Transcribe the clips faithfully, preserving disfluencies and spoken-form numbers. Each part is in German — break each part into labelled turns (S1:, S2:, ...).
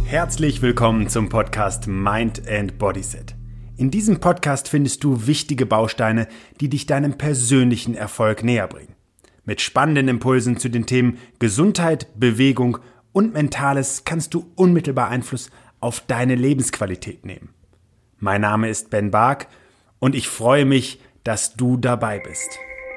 S1: Herzlich willkommen zum Podcast Mind and Bodyset. In diesem Podcast findest du wichtige Bausteine, die dich deinem persönlichen Erfolg näher bringen. Mit spannenden Impulsen zu den Themen Gesundheit, Bewegung und Mentales kannst du unmittelbar Einfluss auf deine Lebensqualität nehmen. Mein Name ist Ben Bark und ich freue mich, dass du dabei bist.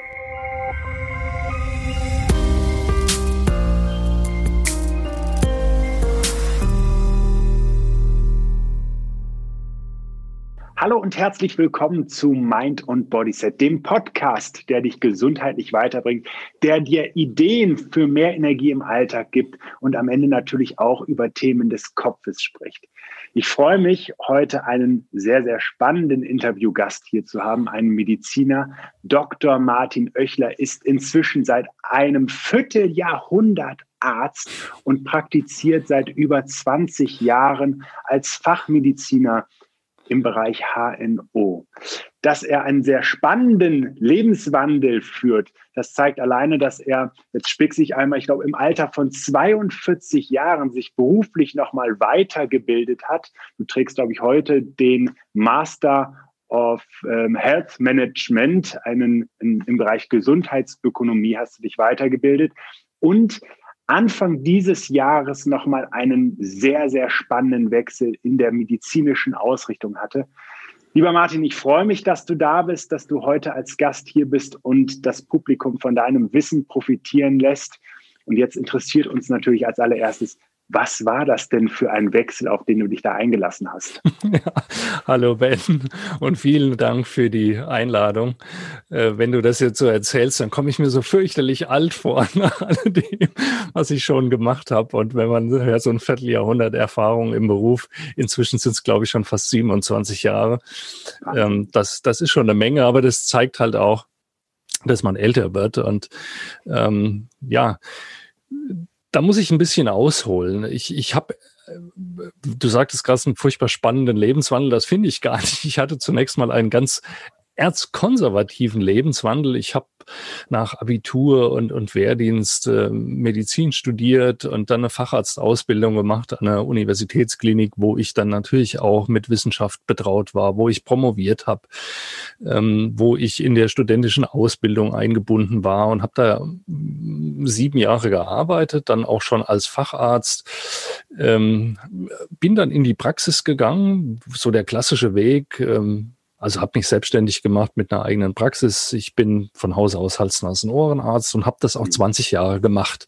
S1: Hallo und herzlich willkommen zu Mind und Bodyset, dem Podcast, der dich gesundheitlich weiterbringt, der dir Ideen für mehr Energie im Alltag gibt und am Ende natürlich auch über Themen des Kopfes spricht. Ich freue mich, heute einen sehr, sehr spannenden Interviewgast hier zu haben, einen Mediziner. Doktor Martin Oechler ist inzwischen seit einem Vierteljahrhundert Arzt und praktiziert seit über zwanzig Jahren als Fachmediziner im Bereich H N O. Dass er einen sehr spannenden Lebenswandel führt, das zeigt alleine, dass er, jetzt spitze ich einmal, ich glaube, im Alter von zweiundvierzig Jahren sich beruflich nochmal weitergebildet hat. Du trägst, glaube ich, heute den Master of ähm, Health Management, einen in, im Bereich Gesundheitsökonomie hast du dich weitergebildet und Anfang dieses Jahres nochmal einen sehr, sehr spannenden Wechsel in der medizinischen Ausrichtung hatte. Lieber Martin, ich freue mich, dass du da bist, dass du heute als Gast hier bist und das Publikum von deinem Wissen profitieren lässt. Und jetzt interessiert uns natürlich als allererstes, was war das denn für ein Wechsel, auf den du dich da eingelassen hast?
S2: Ja, hallo Ben und vielen Dank für die Einladung. Äh, wenn du das jetzt so erzählst, dann komme ich mir so fürchterlich alt vor nach alledem, was ich schon gemacht habe. Und wenn man hört, so ein Vierteljahrhundert Erfahrung im Beruf, inzwischen sind es, glaube ich, schon fast siebenundzwanzig Jahre. Ähm, das, das ist schon eine Menge, aber das zeigt halt auch, dass man älter wird. Und ähm, ja, da muss ich ein bisschen ausholen. Ich, ich habe, du sagtest gerade, einen furchtbar spannenden Lebenswandel. Das finde ich gar nicht. Ich hatte zunächst mal einen ganz erzkonservativen Lebenswandel. Ich habe nach Abitur und, und Wehrdienst äh, Medizin studiert und dann eine Facharztausbildung gemacht an einer Universitätsklinik, wo ich dann natürlich auch mit Wissenschaft betraut war, wo ich promoviert habe, ähm, wo ich in der studentischen Ausbildung eingebunden war und habe da sieben Jahre gearbeitet, dann auch schon als Facharzt. Ähm, bin dann in die Praxis gegangen, so der klassische Weg, ähm, Also habe mich selbstständig gemacht mit einer eigenen Praxis. Ich bin von Hause aus Hals-Nasen-Ohrenarzt und habe das auch zwanzig Jahre gemacht.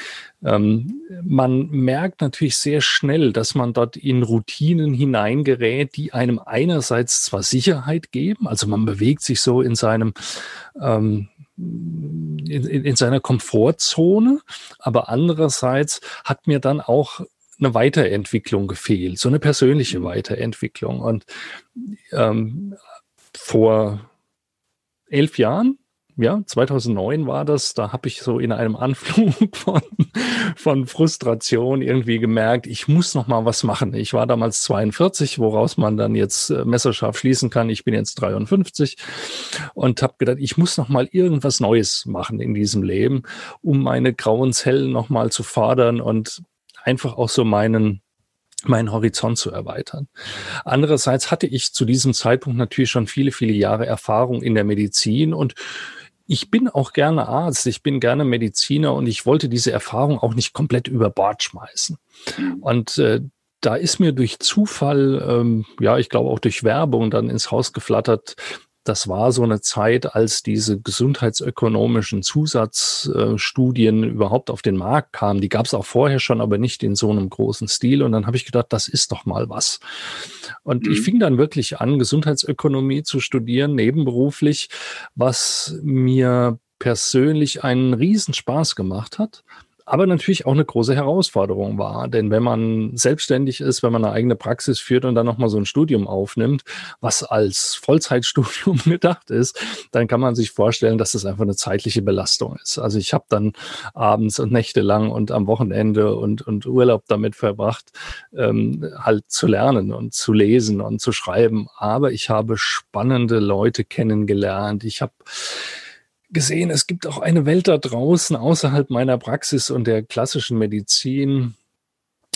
S2: Ähm, man merkt natürlich sehr schnell, dass man dort in Routinen hineingerät, die einem einerseits zwar Sicherheit geben, also man bewegt sich so in seinem ähm, in, in, in seiner Komfortzone, aber andererseits hat mir dann auch eine Weiterentwicklung gefehlt, so eine persönliche Weiterentwicklung. Und ähm, vor elf Jahren, ja, zweitausendneun war das, da habe ich so in einem Anflug von, von Frustration irgendwie gemerkt, ich muss noch mal was machen. Ich war damals zweiundvierzig, woraus man dann jetzt äh, messerscharf schließen kann. Ich bin jetzt dreiundfünfzig und habe gedacht, ich muss noch mal irgendwas Neues machen in diesem Leben, um meine grauen Zellen noch mal zu fordern und einfach auch so meinen, meinen Horizont zu erweitern. Andererseits hatte ich zu diesem Zeitpunkt natürlich schon viele, viele Jahre Erfahrung in der Medizin und ich bin auch gerne Arzt, ich bin gerne Mediziner und ich wollte diese Erfahrung auch nicht komplett über Bord schmeißen. Und äh, da ist mir durch Zufall, ähm, ja, ich glaube auch durch Werbung dann ins Haus geflattert. Das war so eine Zeit, als diese gesundheitsökonomischen Zusatzstudien überhaupt auf den Markt kamen. Die gab es auch vorher schon, aber nicht in so einem großen Stil. Und dann habe ich gedacht, das ist doch mal was. Und mhm. ich fing dann wirklich an, Gesundheitsökonomie zu studieren, nebenberuflich, was mir persönlich einen Riesenspaß gemacht hat. Aber natürlich auch eine große Herausforderung war. Denn wenn man selbstständig ist, wenn man eine eigene Praxis führt und dann nochmal so ein Studium aufnimmt, was als Vollzeitstudium gedacht ist, dann kann man sich vorstellen, dass das einfach eine zeitliche Belastung ist. Also ich habe dann abends und nächtelang und am Wochenende und, und Urlaub damit verbracht, ähm, halt zu lernen und zu lesen und zu schreiben. Aber ich habe spannende Leute kennengelernt. Ich habe gesehen, es gibt auch eine Welt da draußen außerhalb meiner Praxis und der klassischen Medizin,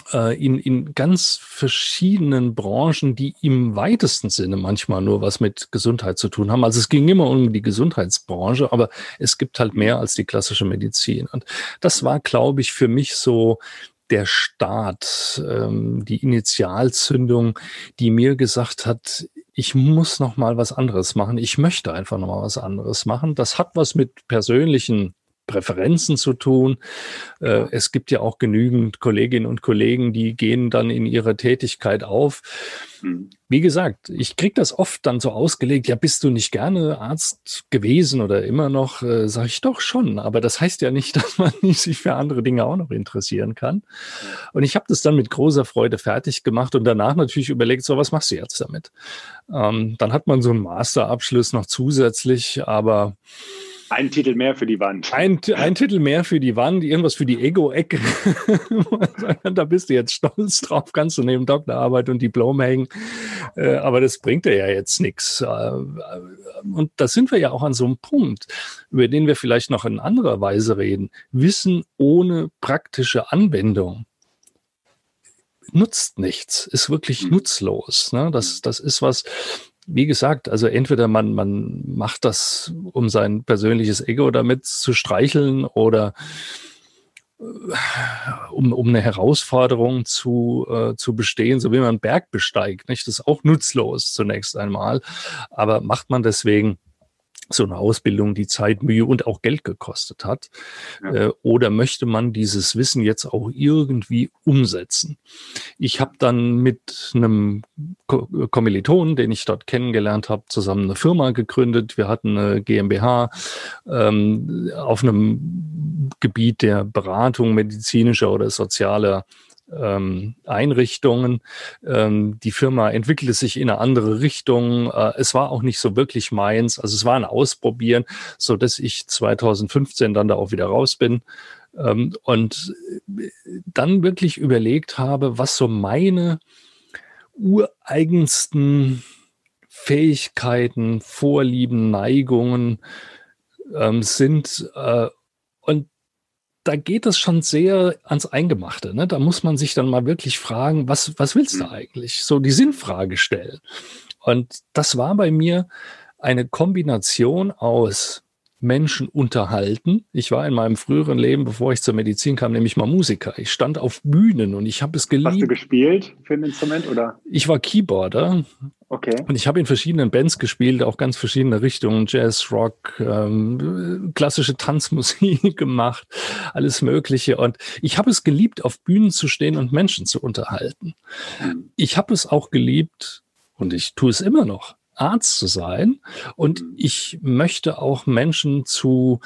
S2: in, in ganz verschiedenen Branchen, die im weitesten Sinne manchmal nur was mit Gesundheit zu tun haben. Also es ging immer um die Gesundheitsbranche, aber es gibt halt mehr als die klassische Medizin. Und das war, glaube ich, für mich so der Start, ähm, die Initialzündung, die mir gesagt hat, ich muss noch mal was anderes machen. Ich möchte einfach noch mal was anderes machen. Das hat was mit persönlichen Präferenzen zu tun. Äh, es gibt ja auch genügend Kolleginnen und Kollegen, die gehen dann in ihrer Tätigkeit auf. Mhm. Wie gesagt, ich kriege das oft dann so ausgelegt, ja, bist du nicht gerne Arzt gewesen oder immer noch? Äh, Sage ich doch schon, aber das heißt ja nicht, dass man nicht sich für andere Dinge auch noch interessieren kann. Und ich habe das dann mit großer Freude fertig gemacht und danach natürlich überlegt, so, was machst du jetzt damit? Ähm, dann hat man so einen Masterabschluss noch zusätzlich, aber
S1: ein Titel mehr für die Wand.
S2: Ein, ein Titel mehr für die Wand, irgendwas für die Ego-Ecke. Da bist du jetzt stolz drauf, kannst du neben Doktorarbeit und Diplom hängen. Äh, aber das bringt dir ja jetzt nichts. Äh, und da sind wir ja auch an so einem Punkt, über den wir vielleicht noch in anderer Weise reden. Wissen ohne praktische Anwendung nutzt nichts, ist wirklich nutzlos. Ne? Das, das ist was... Wie gesagt, also entweder man, man macht das, um sein persönliches Ego damit zu streicheln oder um, um eine Herausforderung zu, äh, zu bestehen, so wie man einen Berg besteigt. Nicht? Das ist auch nutzlos zunächst einmal. Aber macht man deswegen so eine Ausbildung, die Zeit, Mühe und auch Geld gekostet hat? Ja. Äh, oder möchte man dieses Wissen jetzt auch irgendwie umsetzen? Ich habe dann mit einem Ko- Kommilitonen, den ich dort kennengelernt habe, zusammen eine Firma gegründet. Wir hatten eine GmbH ähm, auf einem Gebiet der Beratung medizinischer oder sozialer Ähm, Einrichtungen. Ähm, die Firma entwickelte sich in eine andere Richtung. Äh, es war auch nicht so wirklich meins. Also es war ein Ausprobieren, so dass ich zwanzig fünfzehn dann da auch wieder raus bin ähm, und dann wirklich überlegt habe, was so meine ureigensten Fähigkeiten, Vorlieben, Neigungen ähm, sind. Äh, und da geht es schon sehr ans Eingemachte. Ne? Da muss man sich dann mal wirklich fragen, was, was willst du eigentlich? So die Sinnfrage stellen. Und das war bei mir eine Kombination aus Menschen unterhalten. Ich war in meinem früheren Leben, bevor ich zur Medizin kam, nämlich mal Musiker. Ich stand auf Bühnen und ich habe es geliebt.
S1: Hast du gespielt für ein Instrument, oder?
S2: Ich war Keyboarder.
S1: Okay.
S2: Und ich habe in verschiedenen Bands gespielt, auch ganz verschiedene Richtungen, Jazz, Rock, ähm, klassische Tanzmusik gemacht, alles Mögliche. Und ich habe es geliebt, auf Bühnen zu stehen und Menschen zu unterhalten. Mhm. Ich habe es auch geliebt, und ich tue es immer noch, Arzt zu sein. Und mhm. ich möchte auch Menschen zu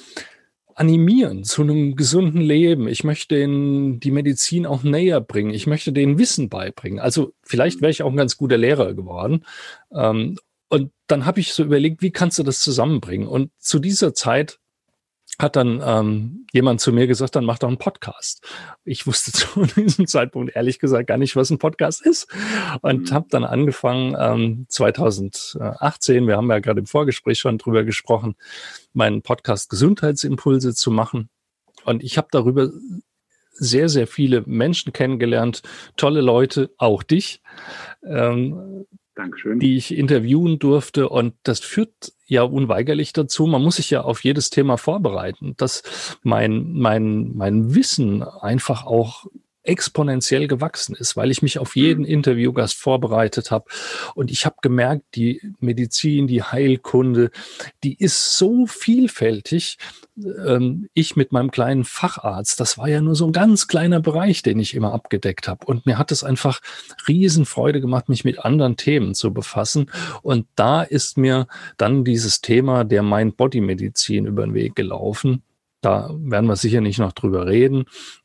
S2: animieren zu einem gesunden Leben. Ich möchte denen die Medizin auch näher bringen. Ich möchte denen Wissen beibringen. Also vielleicht wäre ich auch ein ganz guter Lehrer geworden. Ähm, und dann habe ich so überlegt, wie kannst du das zusammenbringen? Und zu dieser Zeit hat dann ähm, jemand zu mir gesagt, dann mach doch einen Podcast. Ich wusste zu diesem Zeitpunkt ehrlich gesagt gar nicht, was ein Podcast ist. Und mhm. habe dann angefangen, ähm, zwanzig achtzehn, wir haben ja gerade im Vorgespräch schon drüber gesprochen, meinen Podcast Gesundheitsimpulse zu machen. Und ich habe darüber sehr, sehr viele Menschen kennengelernt, tolle Leute, auch dich, ähm,
S1: Dankeschön.
S2: die ich interviewen durfte. Und das führt ja unweigerlich dazu, man muss sich ja auf jedes Thema vorbereiten, dass mein, mein, mein Wissen einfach auch exponentiell gewachsen ist, weil ich mich auf jeden Interviewgast vorbereitet habe. Und ich habe gemerkt, die Medizin, die Heilkunde, die ist so vielfältig. Ähm, ich mit meinem kleinen Facharzt, das war ja nur so ein ganz kleiner Bereich, den ich immer abgedeckt habe. Und mir hat es einfach Riesenfreude gemacht, mich mit anderen Themen zu befassen. Und da ist mir dann dieses Thema der Mind-Body-Medizin über den Weg gelaufen. Da werden wir sicher nicht noch drüber reden.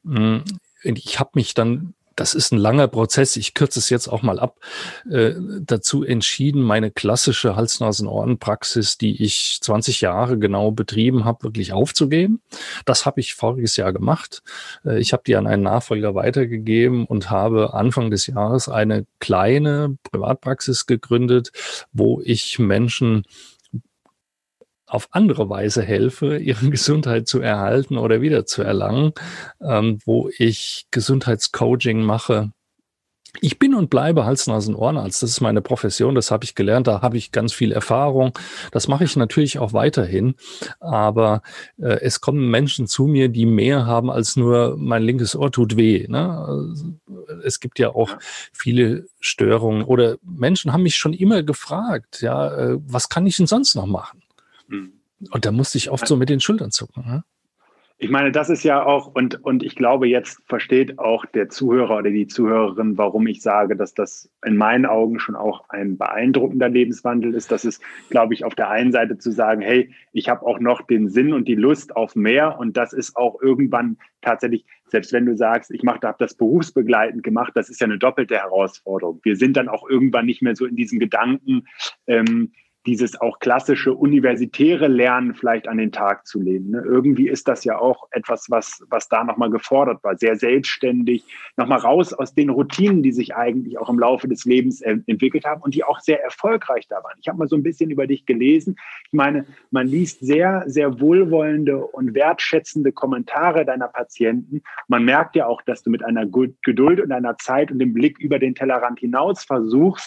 S2: Ich habe mich dann, das ist ein langer Prozess, ich kürze es jetzt auch mal ab, äh, dazu entschieden, meine klassische Hals-Nasen-Ohren-Praxis, die ich zwanzig Jahre genau betrieben habe, wirklich aufzugeben. Das habe ich voriges Jahr gemacht. Äh, ich habe die an einen Nachfolger weitergegeben und habe Anfang des Jahres eine kleine Privatpraxis gegründet, wo ich Menschen auf andere Weise helfe, ihre Gesundheit zu erhalten oder wieder zu erlangen, ähm, wo ich Gesundheitscoaching mache. Ich bin und bleibe Hals-Nasen-Ohrenarzt. Das ist meine Profession, das habe ich gelernt, da habe ich ganz viel Erfahrung. Das mache ich natürlich auch weiterhin. Aber äh, es kommen Menschen zu mir, die mehr haben als nur mein linkes Ohr tut weh. Ne? Es gibt ja auch viele Störungen. Oder Menschen haben mich schon immer gefragt, ja, äh, was kann ich denn sonst noch machen? Mhm. Und da musste ich oft so mit den Schultern zucken. Ne?
S1: Ich meine, das ist ja auch, und, und ich glaube, jetzt versteht auch der Zuhörer oder die Zuhörerin, warum ich sage, dass das in meinen Augen schon auch ein beeindruckender Lebenswandel ist. Das ist, glaube ich, auf der einen Seite zu sagen, hey, ich habe auch noch den Sinn und die Lust auf mehr. Und das ist auch irgendwann tatsächlich, selbst wenn du sagst, ich mache, habe das berufsbegleitend gemacht, das ist ja eine doppelte Herausforderung. Wir sind dann auch irgendwann nicht mehr so in diesem Gedanken, ähm, dieses auch klassische universitäre Lernen vielleicht an den Tag zu legen. Ne? Irgendwie ist das ja auch etwas, was, was da nochmal gefordert war, sehr selbstständig, nochmal raus aus den Routinen, die sich eigentlich auch im Laufe des Lebens äh, entwickelt haben und die auch sehr erfolgreich da waren. Ich habe mal so ein bisschen über dich gelesen. Ich meine, man liest sehr, sehr wohlwollende und wertschätzende Kommentare deiner Patienten. Man merkt ja auch, dass du mit einer Geduld und einer Zeit und dem Blick über den Tellerrand hinaus versuchst,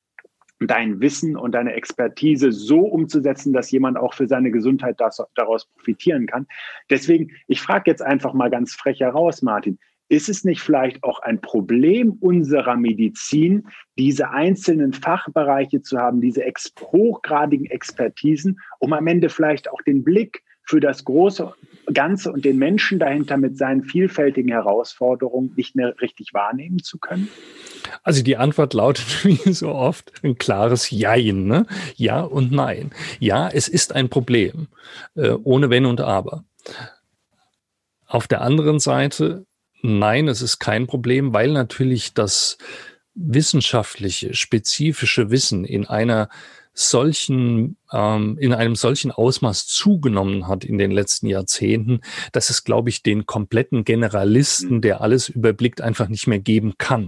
S1: dein Wissen und deine Expertise so umzusetzen, dass jemand auch für seine Gesundheit das, daraus profitieren kann. Deswegen, ich frage jetzt einfach mal ganz frech heraus, Martin, ist es nicht vielleicht auch ein Problem unserer Medizin, diese einzelnen Fachbereiche zu haben, diese ex- hochgradigen Expertisen, um am Ende vielleicht auch den Blick für das große Ganze und den Menschen dahinter mit seinen vielfältigen Herausforderungen nicht mehr richtig wahrnehmen zu können?
S2: Also die Antwort lautet wie so oft ein klares Jein, ne? Ja und nein. Ja, es ist ein Problem, äh, ohne Wenn und Aber. Auf der anderen Seite, nein, es ist kein Problem, weil natürlich das wissenschaftliche, spezifische Wissen in einer solchen, ähm, in einem solchen Ausmaß zugenommen hat in den letzten Jahrzehnten, dass es, glaube ich, den kompletten Generalisten, der alles überblickt, einfach nicht mehr geben kann.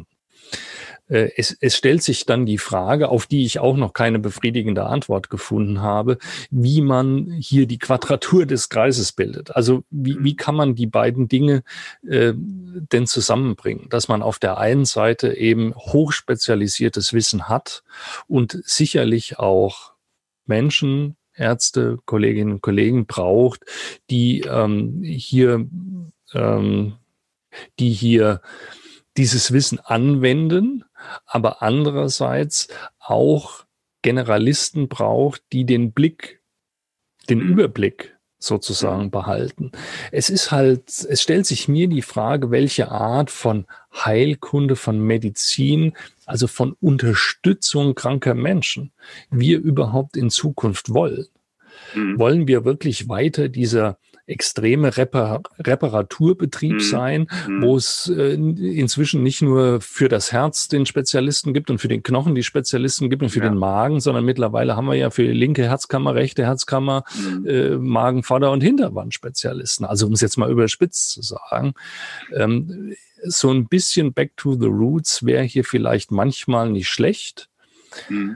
S2: Es, es stellt sich dann die Frage, auf die ich auch noch keine befriedigende Antwort gefunden habe, wie man hier die Quadratur des Kreises bildet. Also wie, wie kann man die beiden Dinge äh, denn zusammenbringen, dass man auf der einen Seite eben hochspezialisiertes Wissen hat und sicherlich auch Menschen, Ärzte, Kolleginnen und Kollegen braucht, die ähm, hier, ähm, die hier dieses Wissen anwenden, aber andererseits auch Generalisten braucht, die den Blick, den Überblick sozusagen behalten. Es ist halt, es stellt sich mir die Frage, welche Art von Heilkunde, von Medizin, also von Unterstützung kranker Menschen wir überhaupt in Zukunft wollen. Mhm. Wollen wir wirklich weiter dieser extreme Repar- Reparaturbetrieb mhm. sein, mhm. wo es äh, inzwischen nicht nur für das Herz den Spezialisten gibt und für den Knochen die Spezialisten gibt und für ja. den Magen, sondern mittlerweile haben wir ja für die linke Herzkammer, rechte Herzkammer, mhm. äh, Magen, Vorder- und Hinterwand Spezialisten. Also um es jetzt mal überspitzt zu sagen, ähm, so ein bisschen back to the roots wäre hier vielleicht manchmal nicht schlecht. Mhm.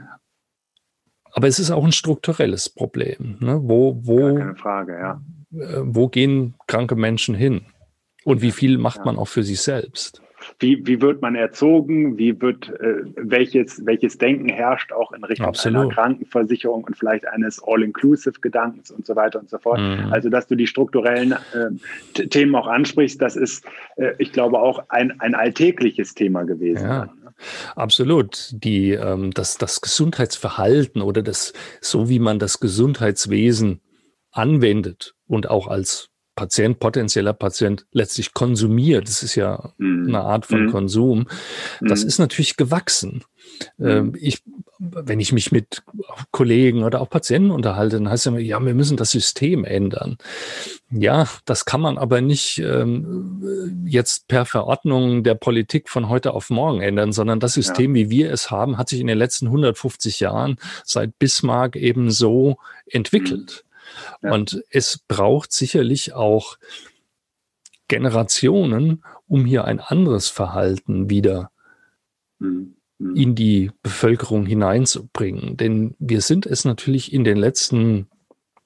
S2: Aber es ist auch ein strukturelles Problem. Ne? Wo, wo,
S1: keine Frage, ja.
S2: Wo gehen kranke Menschen hin? Und wie viel macht ja. man auch für sich selbst?
S1: Wie, wie wird man erzogen? Wie wird, äh, welches, welches Denken herrscht auch in Richtung Absolut. einer Krankenversicherung und vielleicht eines All-Inclusive-Gedankens und so weiter und so fort? Mhm. Also, dass du die strukturellen äh, Themen auch ansprichst, das ist, äh, ich glaube, auch ein, ein alltägliches Thema gewesen.
S2: Ja. Dann, ne? Absolut. Die, ähm, das, das Gesundheitsverhalten oder das, so wie man das Gesundheitswesen anwendet und auch als Patient, potenzieller Patient letztlich konsumiert, das ist ja mm. eine Art von mm. Konsum, das mm. ist natürlich gewachsen. Mm. Ähm, ich, wenn ich mich mit Kollegen oder auch Patienten unterhalte, dann heißt es immer, ja, wir müssen das System ändern. Ja, das kann man aber nicht ähm, jetzt per Verordnung der Politik von heute auf morgen ändern, sondern das System, ja. wie wir es haben, hat sich in den letzten hundertfünfzig Jahren seit Bismarck eben so entwickelt. Mm. Ja. Und es braucht sicherlich auch Generationen, um hier ein anderes Verhalten wieder mhm. in die Bevölkerung hineinzubringen. Denn wir sind es natürlich in den letzten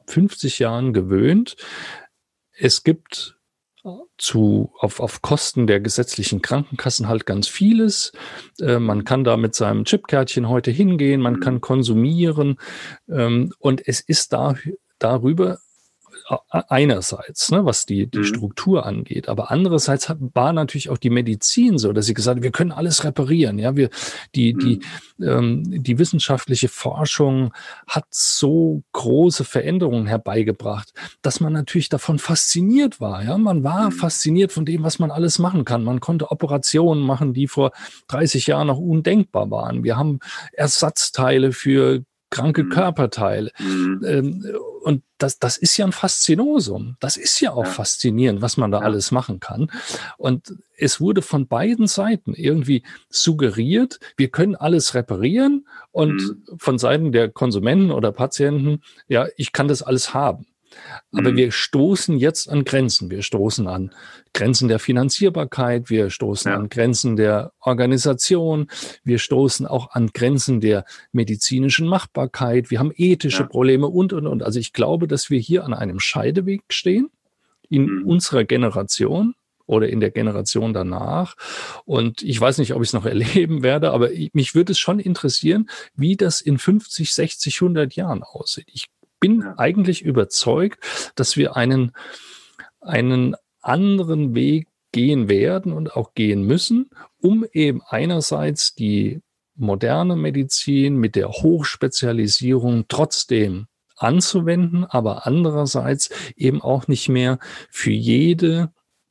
S2: fünfzig Jahren gewöhnt, es gibt zu, auf, auf Kosten der gesetzlichen Krankenkassen halt ganz vieles. Äh, man kann da mit seinem Chipkärtchen heute hingehen, man kann konsumieren ähm, und es ist da, darüber einerseits, ne, was die, die mhm. Struktur angeht, aber andererseits hat, war natürlich auch die Medizin so, dass sie gesagt hat, wir können alles reparieren. Ja, wir, die, mhm. die, ähm, die wissenschaftliche Forschung hat so große Veränderungen herbeigebracht, dass man natürlich davon fasziniert war. Ja, man war mhm. fasziniert von dem, was man alles machen kann. Man konnte Operationen machen, die vor dreißig Jahren noch undenkbar waren. Wir haben Ersatzteile für kranke mhm. Körperteile. Mhm. Ähm, und das, das ist ja ein Faszinosum. Das ist ja auch ja. faszinierend, was man da ja. alles machen kann. Und es wurde von beiden Seiten irgendwie suggeriert, wir können alles reparieren. Und mhm. von Seiten der Konsumenten oder Patienten, ja, ich kann das alles haben. Aber mhm. wir stoßen jetzt an Grenzen. Wir stoßen an Grenzen der Finanzierbarkeit, wir stoßen ja. an Grenzen der Organisation, wir stoßen auch an Grenzen der medizinischen Machbarkeit, wir haben ethische ja. Probleme und, und, und. Also ich glaube, dass wir hier an einem Scheideweg stehen in mhm. unserer Generation oder in der Generation danach. Und ich weiß nicht, ob ich es noch erleben werde, aber ich, mich würde es schon interessieren, wie das in fünfzig, sechzig, hundert Jahren aussieht. Ich bin ja. eigentlich überzeugt, dass wir einen, einen anderen Weg gehen werden und auch gehen müssen, um eben einerseits die moderne Medizin mit der Hochspezialisierung trotzdem anzuwenden, aber andererseits eben auch nicht mehr für jede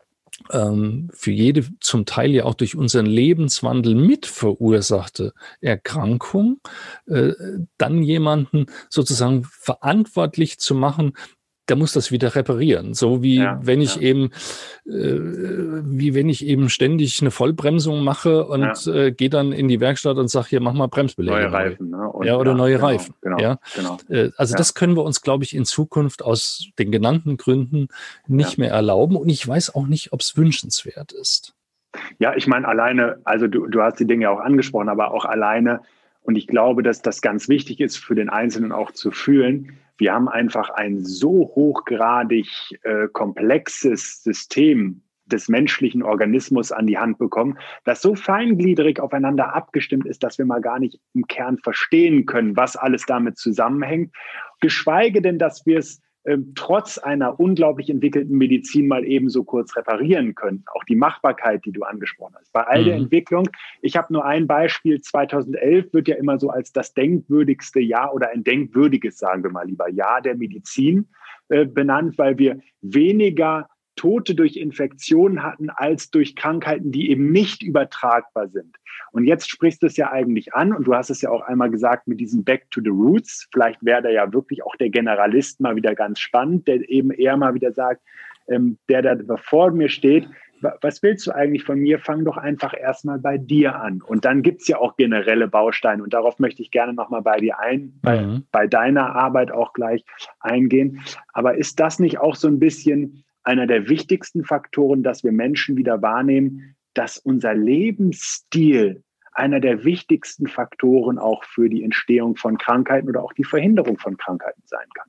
S2: für jede zum Teil ja auch durch unseren Lebenswandel mit verursachte Erkrankung, äh, dann jemanden sozusagen verantwortlich zu machen, der muss das wieder reparieren. So wie ja, wenn ich ja. eben, äh, wie wenn ich eben ständig eine Vollbremsung mache und ja. äh, gehe dann in die Werkstatt und sage, hier, mach mal Bremsbeläge.
S3: Neue Reifen. Ne? Und
S2: ja, oder
S3: ja,
S2: neue
S3: genau,
S2: Reifen.
S3: Genau,
S2: ja?
S3: genau.
S2: Äh, also
S3: ja.
S2: das können wir uns, glaube ich, in Zukunft aus den genannten Gründen nicht ja. mehr erlauben. Und ich weiß auch nicht, ob es wünschenswert ist.
S1: Ja, ich meine, alleine, also du, du hast die Dinge auch angesprochen, aber auch alleine, und ich glaube, dass das ganz wichtig ist für den Einzelnen auch zu fühlen, wir haben einfach ein so hochgradig äh, komplexes System des menschlichen Organismus an die Hand bekommen, das so feingliedrig aufeinander abgestimmt ist, dass wir mal gar nicht im Kern verstehen können, was alles damit zusammenhängt. Geschweige denn, dass wir es ähm, trotz einer unglaublich entwickelten Medizin mal eben so kurz reparieren können. Auch die Machbarkeit, die du angesprochen hast. Bei all mhm. der Entwicklung, ich habe nur ein Beispiel, zweitausendelf wird ja immer so als das denkwürdigste Jahr oder ein denkwürdiges, sagen wir mal lieber, Jahr der Medizin äh, benannt, weil wir weniger Tote durch Infektionen hatten als durch Krankheiten, die eben nicht übertragbar sind. Und jetzt sprichst du es ja eigentlich an und du hast es ja auch einmal gesagt mit diesem Back to the Roots. Vielleicht wäre da ja wirklich auch der Generalist mal wieder ganz spannend, der eben eher mal wieder sagt, ähm, der da vor mir steht, was willst du eigentlich von mir? Fang doch einfach erstmal bei dir an. Und dann gibt es ja auch generelle Bausteine und darauf möchte ich gerne nochmal bei dir ein, bei, mhm. bei deiner Arbeit auch gleich eingehen. Aber ist das nicht auch so ein bisschen einer der wichtigsten Faktoren, dass wir Menschen wieder wahrnehmen, dass unser Lebensstil einer der wichtigsten Faktoren auch für die Entstehung von Krankheiten oder auch die Verhinderung von Krankheiten sein kann?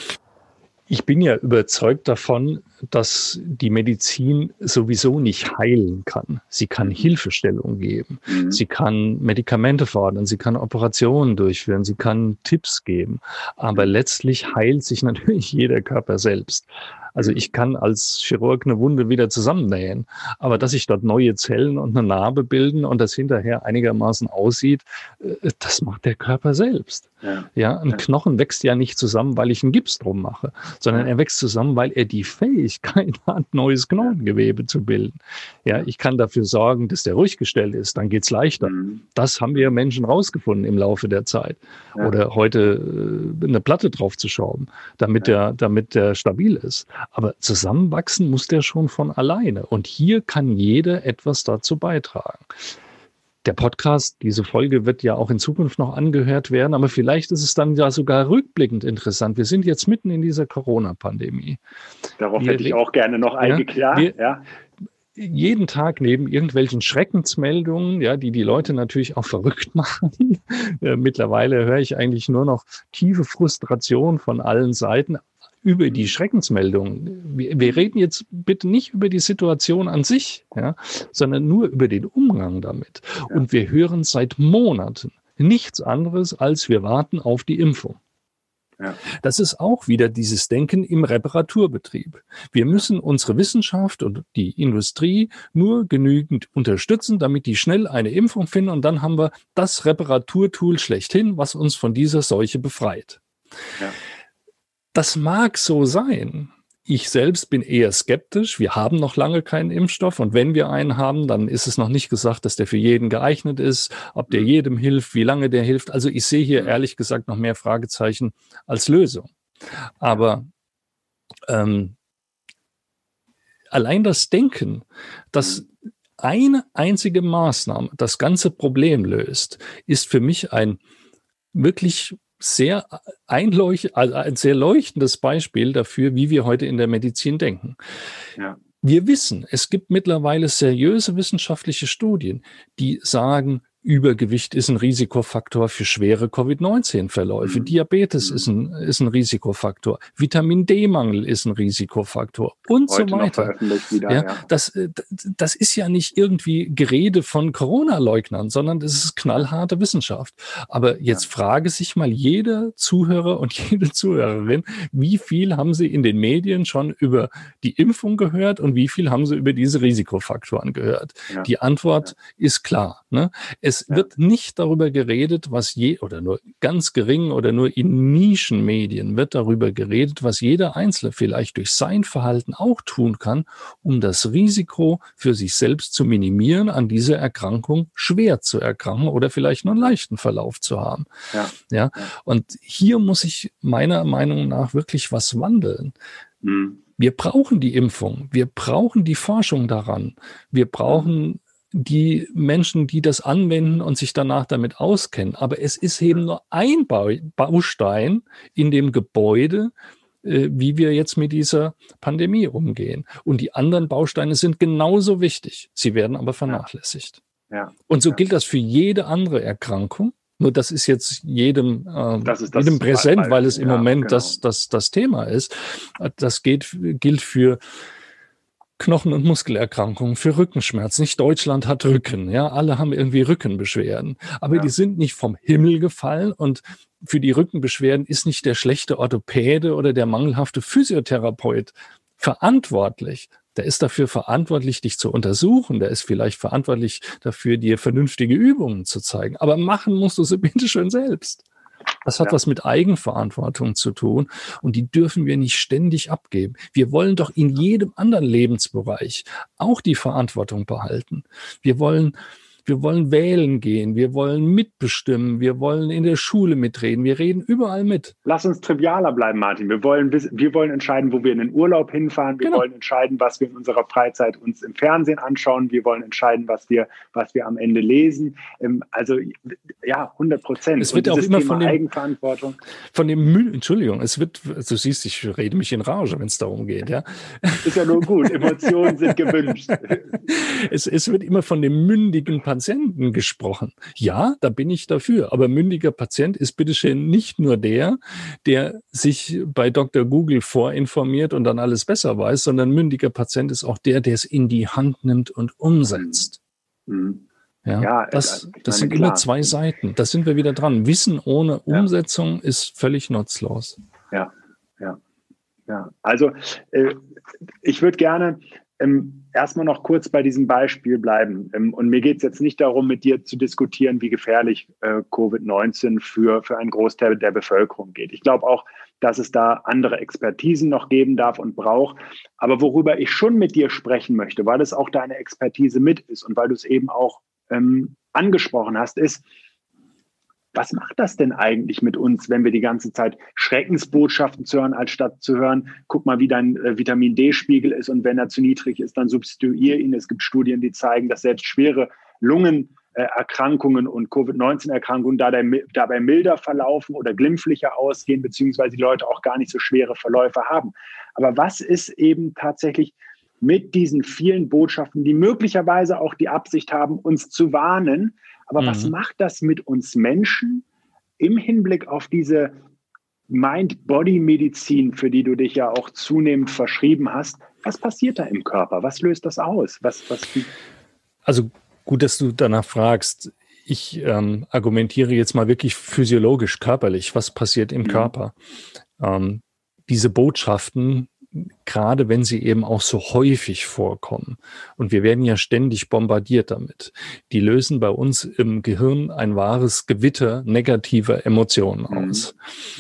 S2: Ich bin ja überzeugt davon, dass die Medizin sowieso nicht heilen kann. Sie kann Hilfestellung geben. Mhm. Sie kann Medikamente fordern. Sie kann Operationen durchführen. Sie kann Tipps geben. Aber mhm. letztlich heilt sich natürlich jeder Körper selbst. Also ich kann als Chirurg eine Wunde wieder zusammennähen, aber dass sich dort neue Zellen und eine Narbe bilden und das hinterher einigermaßen aussieht, das macht der Körper selbst. Ja, ja ein ja. Knochen wächst ja nicht zusammen, weil ich einen Gips drum mache, sondern ja. er wächst zusammen, weil er die Fähigkeit hat, neues Knochengewebe zu bilden. Ja, ich kann dafür sorgen, dass der ruhig gestellt ist, dann geht's leichter. Mhm. Das haben wir Menschen rausgefunden im Laufe der Zeit. Ja. Oder heute äh, eine Platte drauf zu schrauben, damit ja. der, damit der stabil ist. Aber zusammenwachsen muss der schon von alleine. Und hier kann jeder etwas dazu beitragen. Der Podcast, diese Folge wird ja auch in Zukunft noch angehört werden, aber vielleicht ist es dann ja sogar rückblickend interessant. Wir sind jetzt mitten in dieser Corona-Pandemie.
S1: Darauf wir, hätte ich auch gerne noch eingeklärt.
S2: Ja, wir,
S1: ja.
S2: jeden Tag neben irgendwelchen Schreckensmeldungen, ja, die die Leute natürlich auch verrückt machen. Äh, mittlerweile höre ich eigentlich nur noch tiefe Frustration von allen Seiten über die Schreckensmeldungen. Wir, wir reden jetzt bitte nicht über die Situation an sich, ja, sondern nur über den Umgang damit. Ja. Und wir hören seit Monaten nichts anderes, als wir warten auf die Impfung. Ja. Das ist auch wieder dieses Denken im Reparaturbetrieb. Wir müssen unsere Wissenschaft und die Industrie nur genügend unterstützen, damit die schnell eine Impfung finden, und dann haben wir das Reparaturtool schlechthin, was uns von dieser Seuche befreit. Ja. Das mag so sein. Ich selbst bin eher skeptisch. Wir haben noch lange keinen Impfstoff, und wenn wir einen haben, dann ist es noch nicht gesagt, dass der für jeden geeignet ist, ob der jedem hilft, wie lange der hilft. Also ich sehe hier ehrlich gesagt noch mehr Fragezeichen als Lösung. Aber ähm, allein das Denken, dass eine einzige Maßnahme das ganze Problem löst, ist für mich ein wirklich sehr einleucht, also ein sehr leuchtendes Beispiel dafür, wie wir heute in der Medizin denken. Ja. Wir wissen, es gibt mittlerweile seriöse wissenschaftliche Studien, die sagen, Übergewicht ist ein Risikofaktor für schwere Covid neunzehn Verläufe. Mhm. Diabetes mhm. ist ein, ist ein Risikofaktor. Vitamin D-Mangel ist ein Risikofaktor und Heute so weiter. Wieder, ja, ja. Das, das ist ja nicht irgendwie Gerede von Corona-Leugnern, sondern das ist knallharte Wissenschaft. Aber jetzt ja. frage sich mal jeder Zuhörer und jede Zuhörerin, wie viel haben sie in den Medien schon über die Impfung gehört und wie viel haben sie über diese Risikofaktoren gehört? Ja. Die Antwort ja. ist klar. Ne? Es ja. wird nicht darüber geredet, was je, oder nur ganz gering oder nur in Nischenmedien wird darüber geredet, was jeder Einzelne vielleicht durch sein Verhalten auch tun kann, um das Risiko für sich selbst zu minimieren, an dieser Erkrankung schwer zu erkranken oder vielleicht nur einen leichten Verlauf zu haben. Ja. Ja? Und hier muss sich meiner Meinung nach wirklich was wandeln. Mhm. Wir brauchen die Impfung, wir brauchen die Forschung daran, wir brauchen die Menschen, die das anwenden und sich danach damit auskennen. Aber es ist eben nur ein Baustein in dem Gebäude, äh, wie wir jetzt mit dieser Pandemie umgehen. Und die anderen Bausteine sind genauso wichtig. Sie werden aber vernachlässigt. Ja. Und so gilt das für jede andere Erkrankung. Nur das ist jetzt jedem, äh, das ist das jedem präsent, weil, weil es im ja, Moment genau. das, das, das Thema ist. Das geht, gilt für Knochen- und Muskelerkrankungen, für Rückenschmerzen. Nicht Deutschland hat Rücken, ja, alle haben irgendwie Rückenbeschwerden, aber ja. die sind nicht vom Himmel gefallen, und für die Rückenbeschwerden ist nicht der schlechte Orthopäde oder der mangelhafte Physiotherapeut verantwortlich. Der ist dafür verantwortlich, dich zu untersuchen. Der ist vielleicht verantwortlich dafür, dir vernünftige Übungen zu zeigen. Aber machen musst du sie bitte schön selbst. Das hat ja. was mit Eigenverantwortung zu tun, und die dürfen wir nicht ständig abgeben. Wir wollen doch in jedem anderen Lebensbereich auch die Verantwortung behalten. Wir wollen Wir wollen wählen gehen, wir wollen mitbestimmen, wir wollen in der Schule mitreden, wir reden überall mit.
S1: Lass uns trivialer bleiben, Martin. Wir wollen, wir wollen entscheiden, wo wir in den Urlaub hinfahren. Wir genau. wollen entscheiden, was wir in unserer Freizeit uns im Fernsehen anschauen. Wir wollen entscheiden, was wir, was wir am Ende lesen. Also ja, hundert Prozent.
S2: Es wird auch immer Thema von dem, Eigenverantwortung. Von dem, Entschuldigung, es wird, du siehst, ich rede mich in Rage, wenn es darum geht. Ja?
S1: Ist ja nur gut, Emotionen sind gewünscht.
S2: Es, es wird immer von dem mündigen Patienten gesprochen. Ja, da bin ich dafür. Aber mündiger Patient ist bitteschön nicht nur der, der sich bei Doktor Google vorinformiert und dann alles besser weiß, sondern mündiger Patient ist auch der, der es in die Hand nimmt und umsetzt. Mhm. Ja, ja, das, das sind klar. immer zwei Seiten. Da sind wir wieder dran. Wissen ohne ja. Umsetzung ist völlig nutzlos.
S1: Ja, ja, ja. Also äh, ich würde gerne Ähm, erstmal noch kurz bei diesem Beispiel bleiben. Ähm, und mir geht es jetzt nicht darum, mit dir zu diskutieren, wie gefährlich äh, Covid neunzehn für, für einen Großteil der Bevölkerung geht. Ich glaube auch, dass es da andere Expertisen noch geben darf und braucht. Aber worüber ich schon mit dir sprechen möchte, weil es auch deine Expertise mit ist und weil du es eben auch ähm, angesprochen hast, ist, was macht das denn eigentlich mit uns, wenn wir die ganze Zeit Schreckensbotschaften zu hören, als statt zu hören, guck mal, wie dein äh, Vitamin D-Spiegel ist, und wenn er zu niedrig ist, dann substituier ihn. Es gibt Studien, die zeigen, dass selbst schwere Lungenerkrankungen und Covid neunzehn Erkrankungen dabei milder verlaufen oder glimpflicher ausgehen, beziehungsweise die Leute auch gar nicht so schwere Verläufe haben. Aber was ist eben tatsächlich mit diesen vielen Botschaften, die möglicherweise auch die Absicht haben, uns zu warnen. Aber mhm. was macht das mit uns Menschen im Hinblick auf diese Mind-Body-Medizin, für die du dich ja auch zunehmend verschrieben hast? Was passiert da im Körper? Was löst das aus? Was, was
S2: also gut, dass du danach fragst. Ich ähm, argumentiere jetzt mal wirklich physiologisch, körperlich. Was passiert im mhm. Körper? Ähm, diese Botschaften, gerade wenn sie eben auch so häufig vorkommen, und wir werden ja ständig bombardiert damit, die lösen bei uns im Gehirn ein wahres Gewitter negativer Emotionen mhm. aus.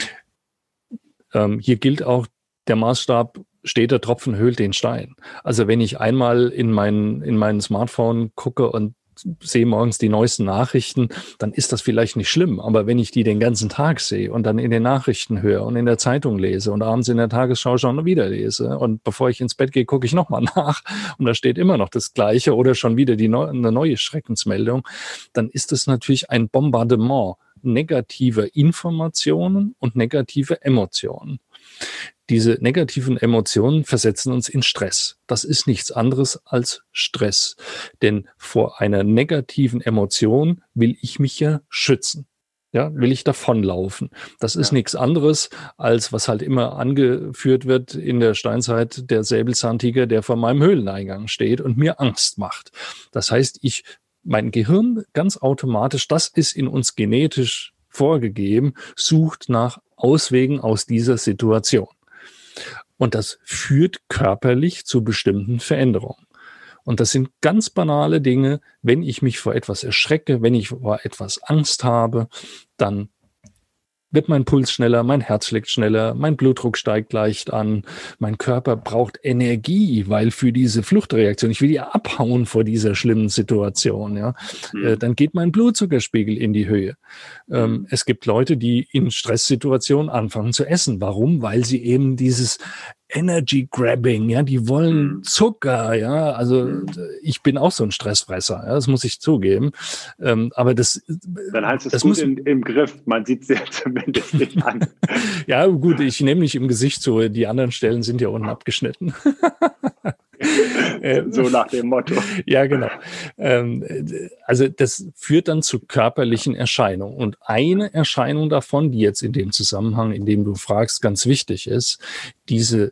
S2: Ähm, hier gilt auch der Maßstab, steter Tropfen höhlt den Stein. Also wenn ich einmal in mein, in mein Smartphone gucke und sehe morgens die neuesten Nachrichten, dann ist das vielleicht nicht schlimm. Aber wenn ich die den ganzen Tag sehe und dann in den Nachrichten höre und in der Zeitung lese und abends in der Tagesschau schon wieder lese und bevor ich ins Bett gehe, gucke ich nochmal nach und da steht immer noch das Gleiche oder schon wieder die neu, eine neue Schreckensmeldung, dann ist es natürlich ein Bombardement negativer Informationen und negative Emotionen. Diese negativen Emotionen versetzen uns in Stress. Das ist nichts anderes als Stress. Denn vor einer negativen Emotion will ich mich ja schützen. Ja, will ich davonlaufen. Das ist ja. nichts anderes, als was halt immer angeführt wird in der Steinzeit, der Säbelzahntiger, der vor meinem Höhleneingang steht und mir Angst macht. Das heißt, ich, mein Gehirn ganz automatisch, das ist in uns genetisch vorgegeben, sucht nach Auswegen aus dieser Situation. Und das führt körperlich zu bestimmten Veränderungen. Und das sind ganz banale Dinge. Wenn ich mich vor etwas erschrecke, wenn ich vor etwas Angst habe, dann wird mein Puls schneller, mein Herz schlägt schneller, mein Blutdruck steigt leicht an, mein Körper braucht Energie, weil für diese Fluchtreaktion, ich will ja abhauen vor dieser schlimmen Situation, ja, mhm. äh, dann geht mein Blutzuckerspiegel in die Höhe. Ähm, mhm. Es gibt Leute, die in Stresssituationen anfangen zu essen. Warum? Weil sie eben dieses Energy Grabbing, ja, die wollen mhm. Zucker, ja, also mhm. ich bin auch so ein Stressfresser, ja, das muss ich zugeben, ähm, aber das
S1: dann heißt es das gut muss, in, im Griff, man sieht es ja zumindest nicht an.
S2: Ja gut, ich nehme nicht im Gesicht zu, die anderen Stellen sind ja unten abgeschnitten.
S1: So nach dem Motto.
S2: Ja, genau. Also das führt dann zu körperlichen Erscheinungen. Und eine Erscheinung davon, die jetzt in dem Zusammenhang, in dem du fragst, ganz wichtig ist, diese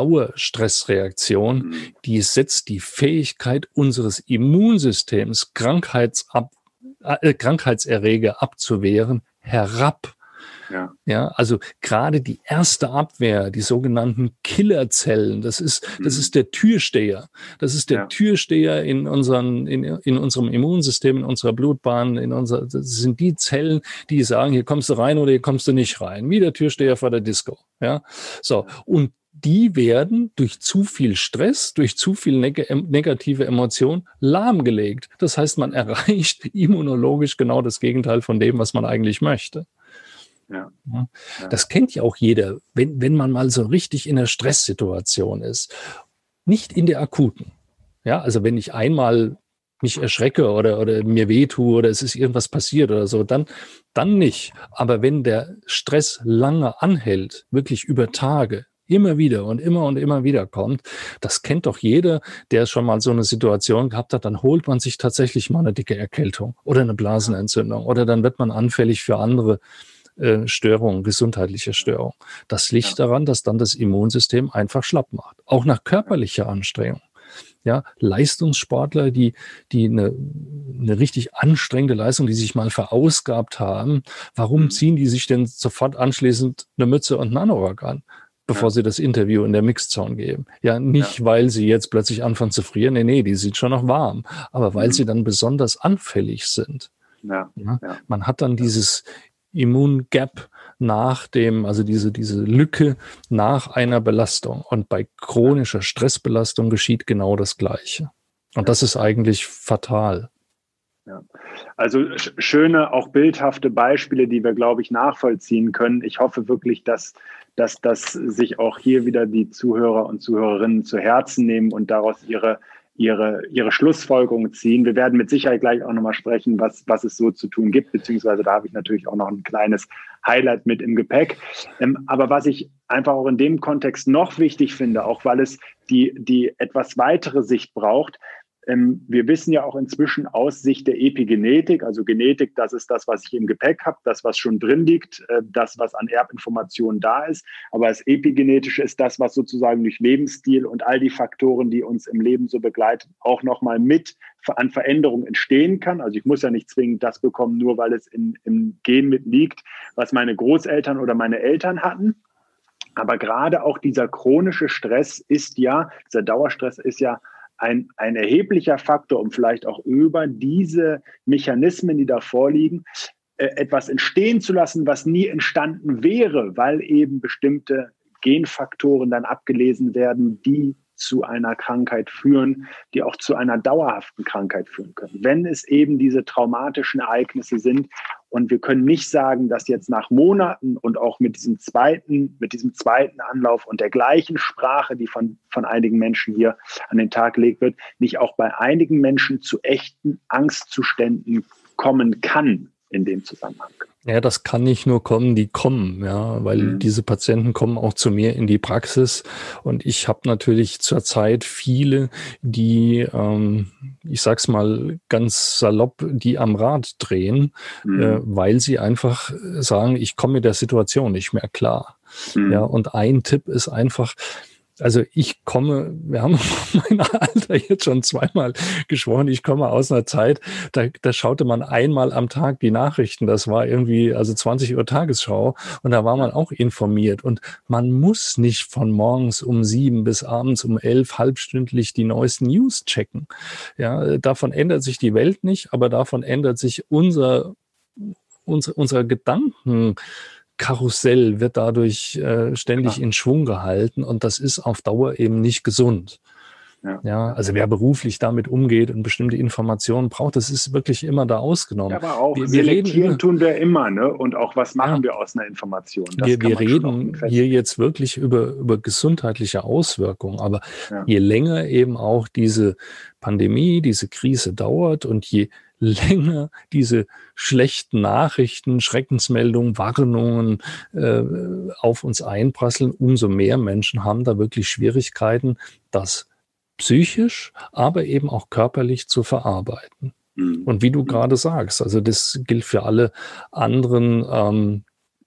S2: Dauerstressreaktion, die setzt die Fähigkeit unseres Immunsystems, Krankheitsab, äh, Krankheitserreger abzuwehren, herab. Ja. ja, also gerade die erste Abwehr, die sogenannten Killerzellen, das ist, mhm. das ist der Türsteher. Das ist der ja. Türsteher in unseren, in, in unserem Immunsystem, in unserer Blutbahn, in unserer, das sind die Zellen, die sagen, hier kommst du rein oder hier kommst du nicht rein. Wie der Türsteher vor der Disco. Ja, so. Und die werden durch zu viel Stress, durch zu viel neg- negative Emotionen lahmgelegt. Das heißt, man erreicht immunologisch genau das Gegenteil von dem, was man eigentlich möchte. Ja. Ja. Das kennt ja auch jeder, wenn, wenn man mal so richtig in einer Stresssituation ist. Nicht in der akuten. Ja, also wenn ich einmal mich erschrecke oder, oder mir wehtue oder es ist irgendwas passiert oder so, dann, dann nicht. Aber wenn der Stress lange anhält, wirklich über Tage, immer wieder und immer und immer wieder kommt, das kennt doch jeder, der schon mal so eine Situation gehabt hat, dann holt man sich tatsächlich mal eine dicke Erkältung oder eine Blasenentzündung oder dann wird man anfällig für andere Störungen, gesundheitliche Störungen. Das liegt ja. daran, dass dann das Immunsystem einfach schlapp macht. Auch nach körperlicher Anstrengung. Ja, Leistungssportler, die, die eine, eine richtig anstrengende Leistung, die sich mal verausgabt haben, warum ziehen die sich denn sofort anschließend eine Mütze und einen Anorak an, bevor ja. sie das Interview in der Mixzone geben? Ja, nicht, ja. weil sie jetzt plötzlich anfangen zu frieren. Nee, nee, die sind schon noch warm. Aber weil mhm. sie dann besonders anfällig sind. Ja. Ja, ja. Man hat dann dieses Immungap nach dem, also diese, diese Lücke nach einer Belastung. Und bei chronischer Stressbelastung geschieht genau das Gleiche. Und das ist eigentlich fatal.
S1: Ja. Also sch- schöne, auch bildhafte Beispiele, die wir, glaube ich, nachvollziehen können. Ich hoffe wirklich, dass, dass, dass sich auch hier wieder die Zuhörer und Zuhörerinnen zu Herzen nehmen und daraus ihre ihre, ihre Schlussfolgerungen ziehen. Wir werden mit Sicherheit gleich auch nochmal sprechen, was, was es so zu tun gibt, beziehungsweise da habe ich natürlich auch noch ein kleines Highlight mit im Gepäck. Ähm, aber was ich einfach auch in dem Kontext noch wichtig finde, auch weil es die, die etwas weitere Sicht braucht, Ähm, wir wissen ja auch inzwischen aus Sicht der Epigenetik, also Genetik, das ist das, was ich im Gepäck habe, das, was schon drin liegt, äh, das, was an Erbinformationen da ist. Aber das Epigenetische ist das, was sozusagen durch Lebensstil und all die Faktoren, die uns im Leben so begleiten, auch nochmal mit an Veränderungen entstehen kann. Also ich muss ja nicht zwingend das bekommen, nur weil es in, im Gen mit liegt, was meine Großeltern oder meine Eltern hatten. Aber gerade auch dieser chronische Stress ist ja, dieser Dauerstress ist ja Ein, ein erheblicher Faktor, um vielleicht auch über diese Mechanismen, die da vorliegen, äh, etwas entstehen zu lassen, was nie entstanden wäre, weil eben bestimmte Genfaktoren dann abgelesen werden, die zu einer Krankheit führen, die auch zu einer dauerhaften Krankheit führen können. Wenn es eben diese traumatischen Ereignisse sind, und wir können nicht sagen, dass jetzt nach Monaten und auch mit diesem zweiten, mit diesem zweiten Anlauf und der gleichen Sprache, die von, von einigen Menschen hier an den Tag gelegt wird, nicht auch bei einigen Menschen zu echten Angstzuständen kommen kann in dem Zusammenhang.
S2: Ja, das kann nicht nur kommen, die kommen, ja, weil mhm. diese Patienten kommen auch zu mir in die Praxis und ich habe natürlich zurzeit viele, die, ähm, ich sag's mal ganz salopp, die am Rad drehen, mhm. äh, weil sie einfach sagen, ich komme mit der Situation nicht mehr klar. Mhm. Ja, und ein Tipp ist einfach, also ich komme, wir haben mein Alter jetzt schon zweimal gesprochen, ich komme aus einer Zeit, da, da schaute man einmal am Tag die Nachrichten, das war irgendwie, also zwanzig Uhr Tagesschau und da war man auch informiert und man muss nicht von morgens um sieben bis abends um elf halbstündlich die neuesten News checken. Ja, davon ändert sich die Welt nicht, aber davon ändert sich unser, unser, unser Gedanken, Karussell wird dadurch äh, ständig ja. in Schwung gehalten und das ist auf Dauer eben nicht gesund. Ja. ja, also wer beruflich damit umgeht und bestimmte Informationen braucht, das ist wirklich immer da ausgenommen.
S1: Ja, aber auch
S2: wir,
S1: selektieren
S2: wir reden,
S1: tun wir immer, ne? Und auch was machen ja. wir aus einer Information?
S2: Das wir wir reden hier jetzt wirklich über, über gesundheitliche Auswirkungen, aber ja. je länger eben auch diese Pandemie, diese Krise dauert und je länger diese schlechten Nachrichten, Schreckensmeldungen, Warnungen äh, auf uns einprasseln, umso mehr Menschen haben da wirklich Schwierigkeiten, das psychisch, aber eben auch körperlich zu verarbeiten. Mhm. Und wie du gerade sagst, also das gilt für alle anderen ähm,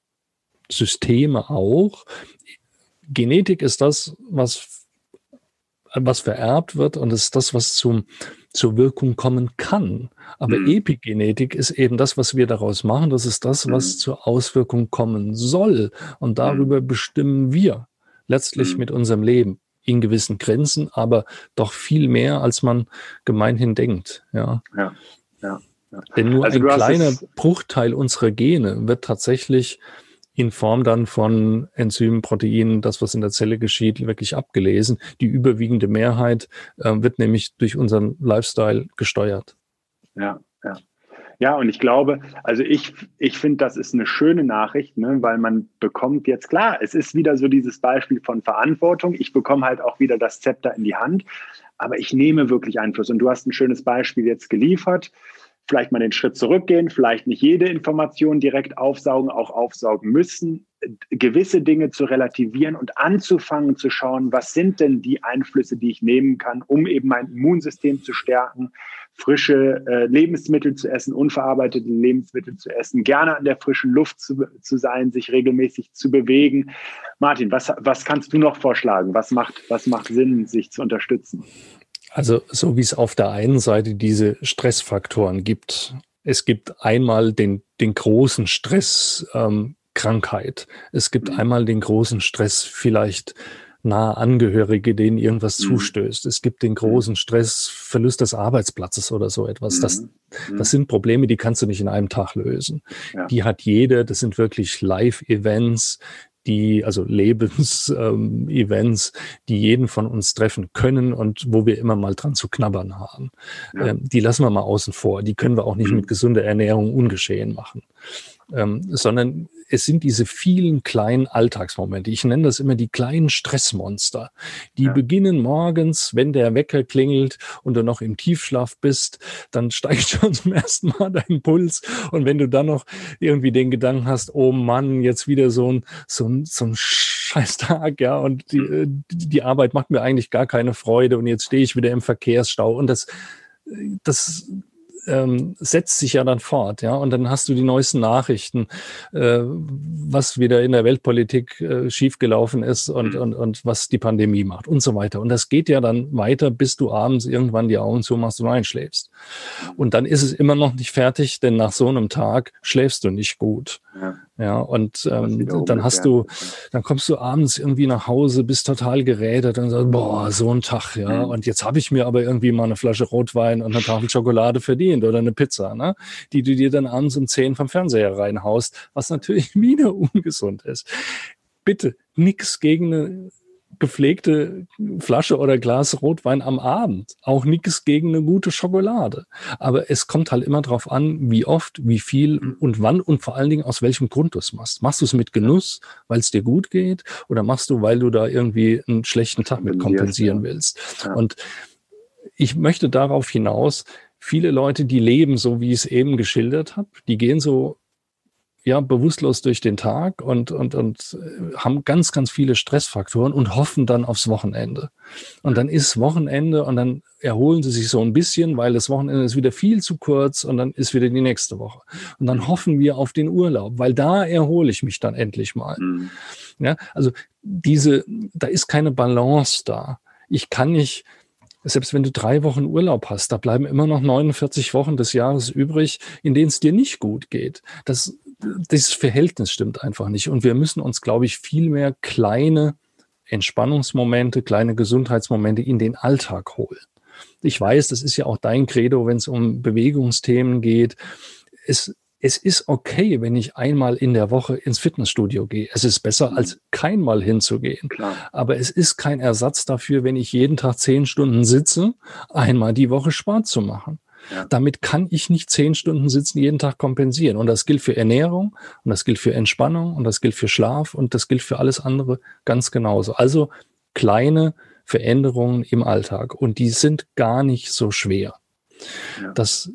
S2: Systeme auch. Genetik ist das, was, was vererbt wird und ist das, was zum zur Wirkung kommen kann. Aber mhm. Epigenetik ist eben das, was wir daraus machen. Das ist das, was mhm. zur Auswirkung kommen soll. Und darüber mhm. bestimmen wir letztlich mhm. mit unserem Leben in gewissen Grenzen, aber doch viel mehr, als man gemeinhin denkt. Ja, ja, ja, ja. Denn nur also ein kleiner Bruchteil unserer Gene wird tatsächlich in Form dann von Enzymen, Proteinen, das, was in der Zelle geschieht, wirklich abgelesen. Die überwiegende Mehrheit äh, wird nämlich durch unseren Lifestyle gesteuert.
S1: Ja, ja. Ja, und ich glaube, also ich, ich finde, das ist eine schöne Nachricht, ne, weil man bekommt jetzt, klar, es ist wieder so dieses Beispiel von Verantwortung. Ich bekomme halt auch wieder das Zepter in die Hand, aber ich nehme wirklich Einfluss. Und du hast ein schönes Beispiel jetzt geliefert. Vielleicht mal den Schritt zurückgehen, vielleicht nicht jede Information direkt aufsaugen, auch aufsaugen müssen, gewisse Dinge zu relativieren und anzufangen zu schauen, was sind denn die Einflüsse, die ich nehmen kann, um eben mein Immunsystem zu stärken, frische äh, Lebensmittel zu essen, unverarbeitete Lebensmittel zu essen, gerne an der frischen Luft zu, zu sein, sich regelmäßig zu bewegen. Martin, was, was kannst du noch vorschlagen? Was macht, was macht Sinn, sich zu unterstützen?
S2: Also so wie es auf der einen Seite diese Stressfaktoren gibt. Es gibt einmal den, den großen Stress ähm, Krankheit. Es gibt mhm. einmal den großen Stress vielleicht nahe Angehörige, denen irgendwas mhm. zustößt. Es gibt den großen Stress Verlust des Arbeitsplatzes oder so etwas. Mhm. Das, das sind Probleme, die kannst du nicht in einem Tag lösen. Ja. Die hat jeder. Das sind wirklich Live-Events, die, also Lebens-Events, ähm, die jeden von uns treffen können und wo wir immer mal dran zu knabbern haben. Ja. Ähm, die lassen wir mal außen vor. Die können wir auch nicht mhm. mit gesunder Ernährung ungeschehen machen. ähm, sondern es sind diese vielen kleinen Alltagsmomente. Ich nenne das immer die kleinen Stressmonster. Die ja. beginnen morgens, wenn der Wecker klingelt und du noch im Tiefschlaf bist, dann steigt schon zum ersten Mal dein Puls. Und wenn du dann noch irgendwie den Gedanken hast, oh Mann, jetzt wieder so ein, so ein, so ein Scheißtag, ja, und die, die Arbeit macht mir eigentlich gar keine Freude und jetzt stehe ich wieder im Verkehrsstau und das, das Ähm, setzt sich ja dann fort, ja, und dann hast du die neuesten Nachrichten, äh, was wieder in der Weltpolitik äh, schiefgelaufen ist und, und, und was die Pandemie macht und so weiter. Und das geht ja dann weiter, bis du abends irgendwann die Augen zumachst und einschläfst. Und dann ist es immer noch nicht fertig, denn nach so einem Tag schläfst du nicht gut. Ja, ja und ähm, dann hast du, dann kommst du abends irgendwie nach Hause, bist total gerädert und sagst, boah, so ein Tag, ja, mhm. und jetzt habe ich mir aber irgendwie mal eine Flasche Rotwein und eine Tafel Schokolade verdient oder eine Pizza, ne, die du dir dann abends um zehn vom Fernseher reinhaust, was natürlich wieder ungesund ist. Bitte, nix gegen eine gepflegte Flasche oder Glas Rotwein am Abend. Auch nichts gegen eine gute Schokolade. Aber es kommt halt immer drauf an, wie oft, wie viel und wann und vor allen Dingen aus welchem Grund du es machst. Machst du es mit Genuss, weil es dir gut geht, oder machst du, weil du da irgendwie einen schlechten Tag mit kompensieren willst? Ja. Und ich möchte darauf hinaus, viele Leute, die leben so, wie ich es eben geschildert habe, die gehen so ja, bewusstlos durch den Tag und, und, und haben ganz, ganz viele Stressfaktoren und hoffen dann aufs Wochenende. Und dann ist Wochenende und dann erholen sie sich so ein bisschen, weil das Wochenende ist wieder viel zu kurz und dann ist wieder die nächste Woche. Und dann hoffen wir auf den Urlaub, weil da erhole ich mich dann endlich mal. Mhm. Ja, also diese, da ist keine Balance da. Ich kann nicht, selbst wenn du drei Wochen Urlaub hast, da bleiben immer noch neunundvierzig Wochen des Jahres übrig, in denen es dir nicht gut geht. Das Dieses Verhältnis stimmt einfach nicht. Und wir müssen uns, glaube ich, viel mehr kleine Entspannungsmomente, kleine Gesundheitsmomente in den Alltag holen. Ich weiß, das ist ja auch dein Credo, wenn es um Bewegungsthemen geht. Es, es ist okay, wenn ich einmal in der Woche ins Fitnessstudio gehe. Es ist besser, mhm. als keinmal hinzugehen. Klar. Aber es ist kein Ersatz dafür, wenn ich jeden Tag zehn Stunden sitze, einmal die Woche Sport zu machen. Ja. Damit kann ich nicht zehn Stunden sitzen, jeden Tag kompensieren. Und das gilt für Ernährung und das gilt für Entspannung und das gilt für Schlaf und das gilt für alles andere ganz genauso. Also kleine Veränderungen im Alltag und die sind gar nicht so schwer. Ja. Das,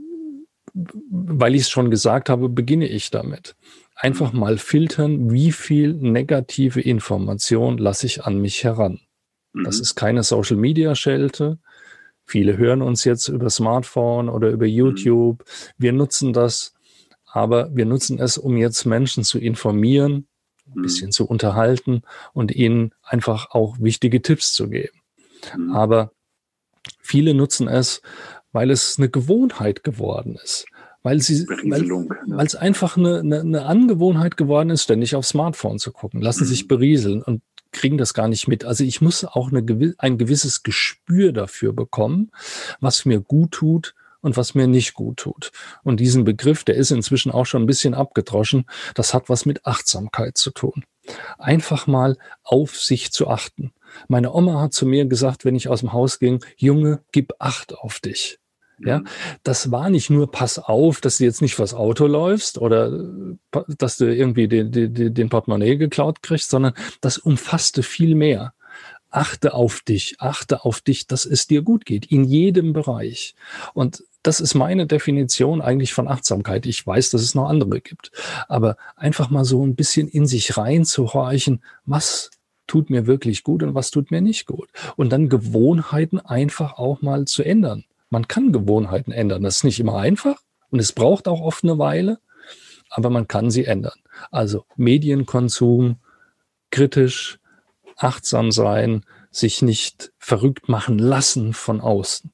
S2: weil ich es schon gesagt habe, beginne ich damit. Einfach mal filtern, wie viel negative Information lasse ich an mich heran. Mhm. Das ist keine Social-Media-Schelte. Viele hören uns jetzt über Smartphone oder über YouTube. Wir nutzen das, aber wir nutzen es, um jetzt Menschen zu informieren, ein bisschen zu unterhalten und ihnen einfach auch wichtige Tipps zu geben. Aber viele nutzen es, weil es eine Gewohnheit geworden ist. Weil sie, weil, weil es einfach eine, eine, eine Angewohnheit geworden ist, ständig aufs Smartphone zu gucken, lassen sich berieseln und kriegen das gar nicht mit. Also ich muss auch eine, ein gewisses Gespür dafür bekommen, was mir gut tut und was mir nicht gut tut. Und diesen Begriff, der ist inzwischen auch schon ein bisschen abgedroschen, das hat was mit Achtsamkeit zu tun. Einfach mal auf sich zu achten. Meine Oma hat zu mir gesagt, wenn ich aus dem Haus ging, Junge, gib Acht auf dich. Ja, das war nicht nur, pass auf, dass du jetzt nicht vors Auto läufst oder dass du irgendwie den, den, den Portemonnaie geklaut kriegst, sondern das umfasste viel mehr. Achte auf dich, achte auf dich, dass es dir gut geht, in jedem Bereich. Und das ist meine Definition eigentlich von Achtsamkeit. Ich weiß, dass es noch andere gibt. Aber einfach mal so ein bisschen in sich reinzuhorchen, was tut mir wirklich gut und was tut mir nicht gut. Und dann Gewohnheiten einfach auch mal zu ändern. Man kann Gewohnheiten ändern. Das ist nicht immer einfach und es braucht auch oft eine Weile, aber man kann sie ändern. Also Medienkonsum, kritisch, achtsam sein, sich nicht verrückt machen lassen von außen.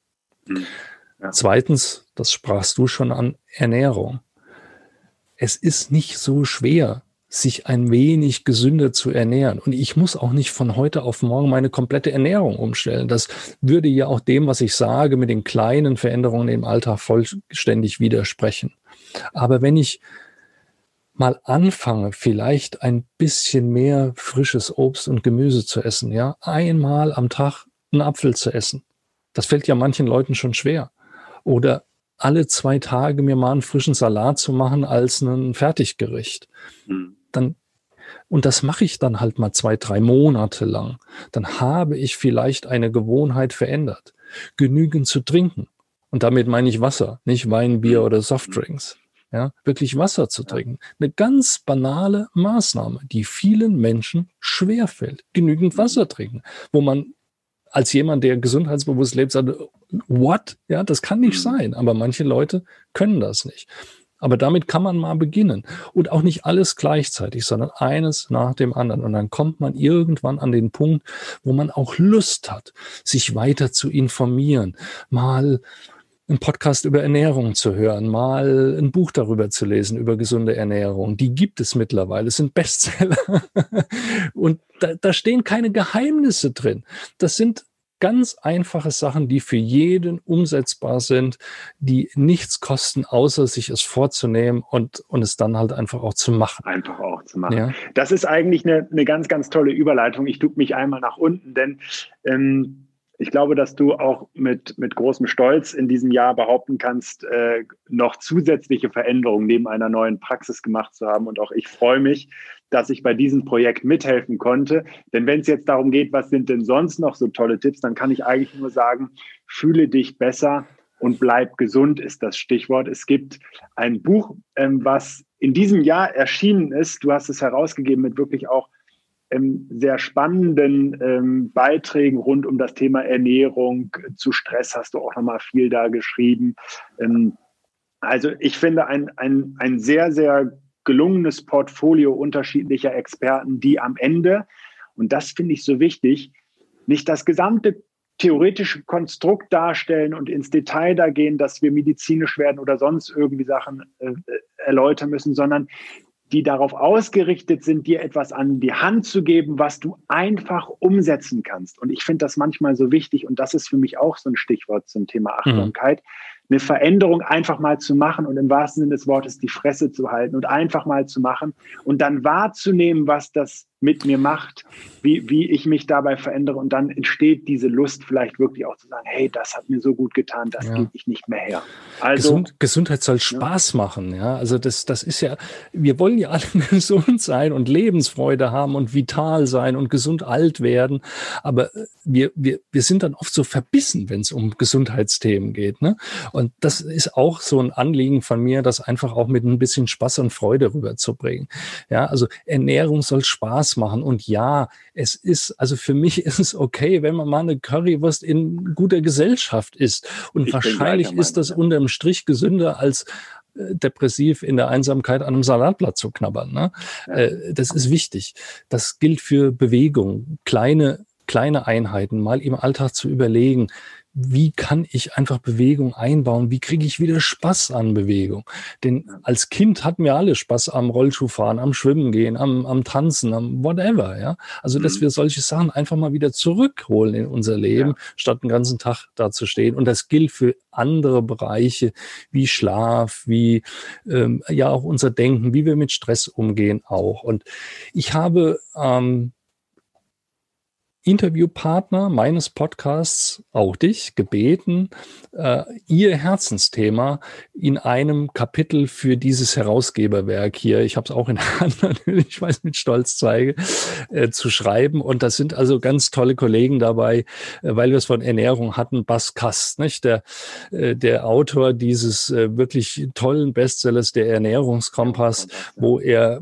S2: Ja. Zweitens, das sprachst du schon an, Ernährung. Es ist nicht so schwer, sich ein wenig gesünder zu ernähren. Und ich muss auch nicht von heute auf morgen meine komplette Ernährung umstellen. Das würde ja auch dem, was ich sage, mit den kleinen Veränderungen im Alltag vollständig widersprechen. Aber wenn ich mal anfange, vielleicht ein bisschen mehr frisches Obst und Gemüse zu essen, ja, einmal am Tag einen Apfel zu essen, das fällt ja manchen Leuten schon schwer. Oder alle zwei Tage mir mal einen frischen Salat zu machen als ein Fertiggericht. Mhm. Dann, und das mache ich dann halt mal zwei, drei Monate lang. Dann habe ich vielleicht eine Gewohnheit verändert. Genügend zu trinken. Und damit meine ich Wasser, nicht Wein, Bier oder Softdrinks. Ja, wirklich Wasser zu trinken. Eine ganz banale Maßnahme, die vielen Menschen schwerfällt. Genügend Wasser trinken. Wo man als jemand, der gesundheitsbewusst lebt, sagt, what? Ja, das kann nicht sein. Aber manche Leute können das nicht. Aber damit kann man mal beginnen. Und auch nicht alles gleichzeitig, sondern eines nach dem anderen. Und dann kommt man irgendwann an den Punkt, wo man auch Lust hat, sich weiter zu informieren, mal einen Podcast über Ernährung zu hören, mal ein Buch darüber zu lesen, über gesunde Ernährung. Die gibt es mittlerweile, es sind Bestseller. Und da, da stehen keine Geheimnisse drin. Das sind ganz einfache Sachen, die für jeden umsetzbar sind, die nichts kosten, außer sich es vorzunehmen und, und es dann halt einfach auch zu machen.
S1: Einfach auch zu machen. Ja. Das ist eigentlich eine, eine ganz, ganz tolle Überleitung. Ich tue mich einmal nach unten, denn ähm, ich glaube, dass du auch mit, mit großem Stolz in diesem Jahr behaupten kannst, äh, noch zusätzliche Veränderungen neben einer neuen Praxis gemacht zu haben. Und auch ich freue mich, dass ich bei diesem Projekt mithelfen konnte. Denn wenn es jetzt darum geht, was sind denn sonst noch so tolle Tipps, dann kann ich eigentlich nur sagen, fühle dich besser und bleib gesund ist das Stichwort. Es gibt ein Buch, ähm, was in diesem Jahr erschienen ist. Du hast es herausgegeben mit wirklich auch Ähm, sehr spannenden ähm, Beiträgen rund um das Thema Ernährung. Zu Stress hast du auch nochmal viel da geschrieben. Ähm, also ich finde ein, ein, ein sehr, sehr gelungenes Portfolio unterschiedlicher Experten, die am Ende, und das finde ich so wichtig, nicht das gesamte theoretische Konstrukt darstellen und ins Detail da gehen, dass wir medizinisch werden oder sonst irgendwie Sachen äh, erläutern müssen, sondern die darauf ausgerichtet sind, dir etwas an die Hand zu geben, was du einfach umsetzen kannst. Und ich finde das manchmal so wichtig, und das ist für mich auch so ein Stichwort zum Thema Achtsamkeit, mhm. eine Veränderung einfach mal zu machen und im wahrsten Sinne des Wortes die Fresse zu halten und einfach mal zu machen und dann wahrzunehmen, was das mit mir macht, wie, wie ich mich dabei verändere. Und dann entsteht diese Lust vielleicht wirklich auch zu sagen, hey, das hat mir so gut getan, das ja. gebe ich nicht mehr her.
S2: Also Gesund, Gesundheit soll Spaß ja. machen. Ja, also das, das ist ja, wir wollen ja alle gesund sein und Lebensfreude haben und vital sein und gesund alt werden. Aber wir, wir, wir sind dann oft so verbissen, wenn es um Gesundheitsthemen geht. Ne? Und das ist auch so ein Anliegen von mir, das einfach auch mit ein bisschen Spaß und Freude rüberzubringen. Ja, also Ernährung soll Spaß machen. Und ja, es ist, also für mich ist es okay, wenn man mal eine Currywurst in guter Gesellschaft isst. Und ich wahrscheinlich ist das unterm Strich gesünder als äh, depressiv in der Einsamkeit an einem Salatblatt zu knabbern. Ne? Ja. Äh, das ist wichtig. Das gilt für Bewegung, kleine, kleine Einheiten, mal im Alltag zu überlegen, wie kann ich einfach Bewegung einbauen? Wie kriege ich wieder Spaß an Bewegung? Denn als Kind hatten wir alle Spaß am Rollschuhfahren, am Schwimmen gehen, am, am Tanzen, am whatever. Ja? Also, dass wir solche Sachen einfach mal wieder zurückholen in unser Leben, ja. statt den ganzen Tag da zu stehen. Und das gilt für andere Bereiche wie Schlaf, wie ähm, ja auch unser Denken, wie wir mit Stress umgehen auch. Und ich habe ähm, Interviewpartner meines Podcasts, auch dich, gebeten, äh, ihr Herzensthema in einem Kapitel für dieses Herausgeberwerk hier, ich habe es auch in der Hand natürlich, weil ich mit Stolz zeige, äh, zu schreiben. Und das sind also ganz tolle Kollegen dabei, äh, weil wir es von Ernährung hatten. Bas Kast, nicht? Der, äh, der Autor dieses äh, wirklich tollen Bestsellers, der Ernährungskompass, wo er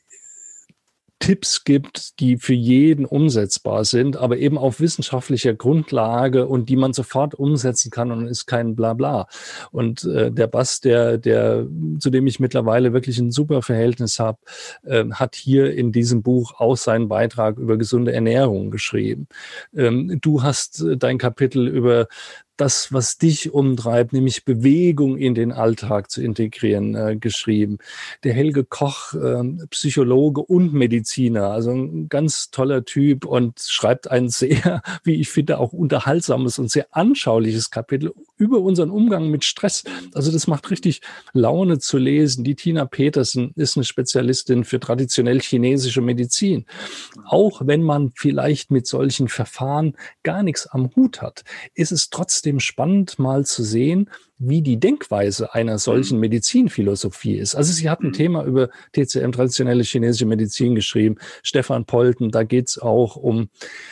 S2: Tipps gibt, die für jeden umsetzbar sind, aber eben auf wissenschaftlicher Grundlage und die man sofort umsetzen kann und ist kein Blabla. Und äh, der Bas, der, der, zu dem ich mittlerweile wirklich ein super Verhältnis habe, äh, hat hier in diesem Buch auch seinen Beitrag über gesunde Ernährung geschrieben. Ähm, du hast äh, dein Kapitel über das, was dich umtreibt, nämlich Bewegung in den Alltag zu integrieren, äh, geschrieben. Der Helge Koch, äh, Psychologe und Mediziner, also ein ganz toller Typ und schreibt ein sehr, wie ich finde, auch unterhaltsames und sehr anschauliches Kapitel über unseren Umgang mit Stress. Also das macht richtig Laune zu lesen. Die Tina Petersen ist eine Spezialistin für traditionell chinesische Medizin. Auch wenn man vielleicht mit solchen Verfahren gar nichts am Hut hat, ist es trotzdem trotzdem spannend, mal zu sehen, wie die Denkweise einer solchen Medizinphilosophie ist. Also sie hat ein Thema über T C M, traditionelle chinesische Medizin, geschrieben. Stefan Polten, da geht es auch um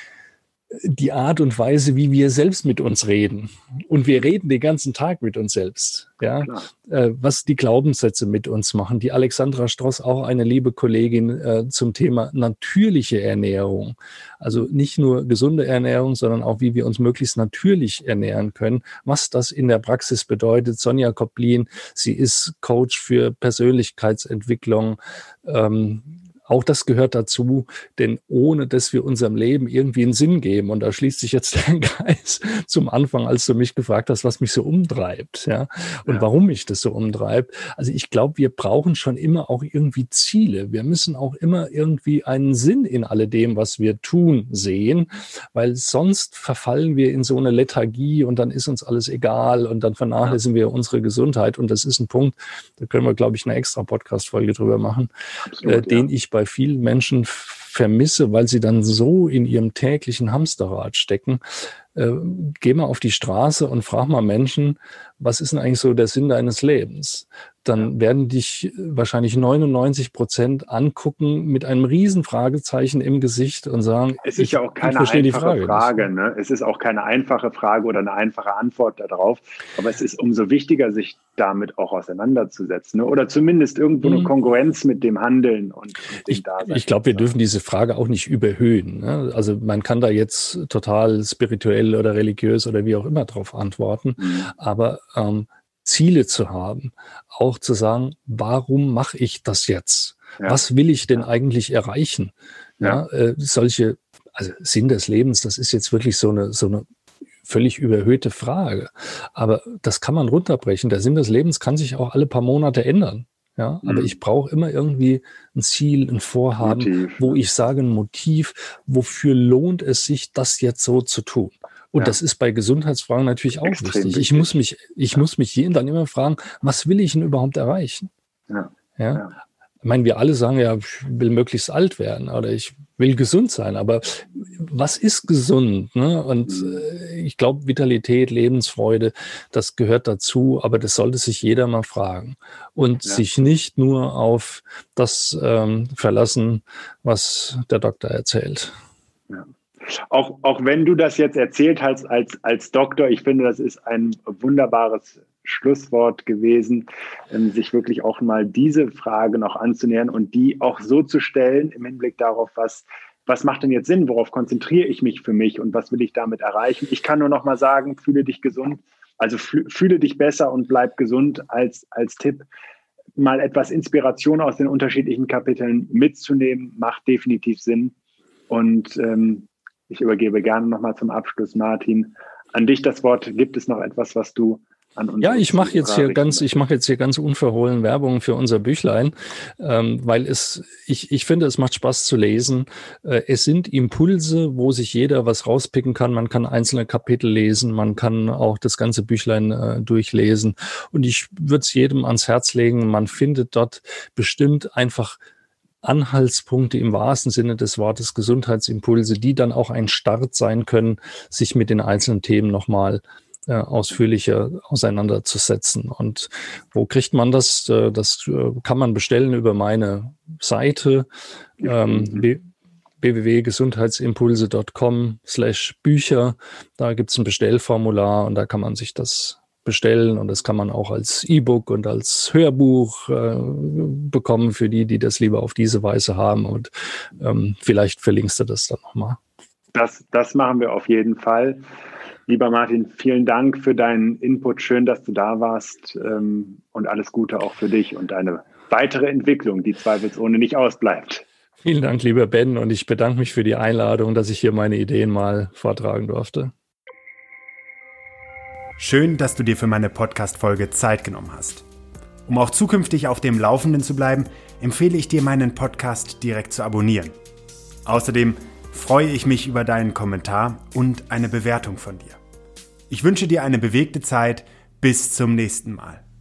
S2: die Art und Weise, wie wir selbst mit uns reden. Und wir reden den ganzen Tag mit uns selbst. Ja, äh, was die Glaubenssätze mit uns machen. Die Alexandra Stross, auch eine liebe Kollegin, äh, zum Thema natürliche Ernährung. Also nicht nur gesunde Ernährung, sondern auch, wie wir uns möglichst natürlich ernähren können. Was das in der Praxis bedeutet. Sonja Koplin, sie ist Coach für Persönlichkeitsentwicklung. Ähm, Auch das gehört dazu, denn ohne dass wir unserem Leben irgendwie einen Sinn geben, und da schließt sich jetzt der Kreis zum Anfang, als du mich gefragt hast, was mich so umtreibt, ja, und ja. warum mich das so umtreibt. Also ich glaube, wir brauchen schon immer auch irgendwie Ziele. Wir müssen auch immer irgendwie einen Sinn in alledem, was wir tun, sehen, weil sonst verfallen wir in so eine Lethargie und dann ist uns alles egal und dann vernachlässigen ja. wir unsere Gesundheit. Und das ist ein Punkt, da können wir, glaube ich, eine extra Podcast-Folge drüber machen, Absolut, äh, den ja. ich bei vielen Menschen vermisse, weil sie dann so in ihrem täglichen Hamsterrad stecken. Äh, geh mal auf die Straße und frag mal Menschen, was ist denn eigentlich so der Sinn deines Lebens? Dann werden dich wahrscheinlich neunundneunzig Prozent angucken mit einem riesen Fragezeichen im Gesicht und sagen,
S1: es ist
S2: ich,
S1: ja auch keine
S2: einfache
S1: die Frage.
S2: Frage
S1: ne? Es ist auch keine einfache Frage oder eine einfache Antwort darauf. Aber es ist umso wichtiger, sich damit auch auseinanderzusetzen. Ne? Oder zumindest irgendwo eine Kongruenz mit dem Handeln und, und dem
S2: ich,
S1: Dasein.
S2: Ich glaube, wir dürfen diese Frage auch nicht überhöhen. Ne? Also man kann da jetzt total spirituell oder religiös oder wie auch immer drauf antworten. Mhm. Aber ähm, Ziele zu haben, auch zu sagen, warum mache ich das jetzt? Ja. Was will ich denn ja. eigentlich erreichen? Ja, ja äh, solche, also Sinn des Lebens, das ist jetzt wirklich so eine, so eine völlig überhöhte Frage. Aber das kann man runterbrechen. Der Sinn des Lebens kann sich auch alle paar Monate ändern. Ja, mhm. aber ich brauche immer irgendwie ein Ziel, ein Vorhaben, Motiv, wo ja. ich sage, ein Motiv, wofür lohnt es sich, das jetzt so zu tun? Und ja. das ist bei Gesundheitsfragen natürlich auch wichtig. wichtig. Ich muss mich, ich ja. muss mich jeden dann immer fragen, was will ich denn überhaupt erreichen? Ja. Ja? ja. Ich meine, wir alle sagen ja, ich will möglichst alt werden oder ich will gesund sein. Aber was ist gesund? Ne? Und mhm. äh, ich glaube, Vitalität, Lebensfreude, das gehört dazu. Aber das sollte sich jeder mal fragen und ja. sich nicht nur auf das ähm, verlassen, was der Doktor erzählt.
S1: Ja. Auch, auch wenn du das jetzt erzählt hast als, als Doktor, ich finde, das ist ein wunderbares Schlusswort gewesen, ähm, sich wirklich auch mal diese Frage noch anzunähern und die auch so zu stellen im Hinblick darauf, was, was macht denn jetzt Sinn, worauf konzentriere ich mich für mich und was will ich damit erreichen. Ich kann nur noch mal sagen, fühle dich gesund, also fühle dich besser und bleib gesund als, als Tipp. Mal etwas Inspiration aus den unterschiedlichen Kapiteln mitzunehmen, macht definitiv Sinn. Und ähm, ich übergebe gerne nochmal zum Abschluss, Martin, an dich das Wort. Gibt es noch etwas, was du an uns?
S2: Ja, ich mache jetzt hier ganz, ich mache jetzt hier ganz unverhohlen Werbung für unser Büchlein, ähm, weil es, ich, ich finde, es macht Spaß zu lesen. Äh, es sind Impulse, wo sich jeder was rauspicken kann. Man kann einzelne Kapitel lesen, man kann auch das ganze Büchlein äh, durchlesen. Und ich würde es jedem ans Herz legen. Man findet dort bestimmt einfach Anhaltspunkte im wahrsten Sinne des Wortes, Gesundheitsimpulse, die dann auch ein Start sein können, sich mit den einzelnen Themen nochmal äh, ausführlicher auseinanderzusetzen. Und wo kriegt man das? Äh, das äh, kann man bestellen über meine Seite ähm, w w w punkt gesundheitsimpulse punkt com slash Bücher. Da gibt es ein Bestellformular und da kann man sich das bestellen und das kann man auch als E-Book und als Hörbuch äh, bekommen für die, die das lieber auf diese Weise haben und ähm, vielleicht verlinkst du das dann nochmal.
S1: Das, das machen wir auf jeden Fall. Lieber Martin, vielen Dank für deinen Input. Schön, dass du da warst ähm, und alles Gute auch für dich und deine weitere Entwicklung, die zweifelsohne nicht ausbleibt.
S2: Vielen Dank, lieber Ben, und ich bedanke mich für die Einladung, dass ich hier meine Ideen mal vortragen durfte.
S3: Schön, dass du dir für meine Podcast-Folge Zeit genommen hast. Um auch zukünftig auf dem Laufenden zu bleiben, empfehle ich dir, meinen Podcast direkt zu abonnieren. Außerdem freue ich mich über deinen Kommentar und eine Bewertung von dir. Ich wünsche dir eine bewegte Zeit. Bis zum nächsten Mal.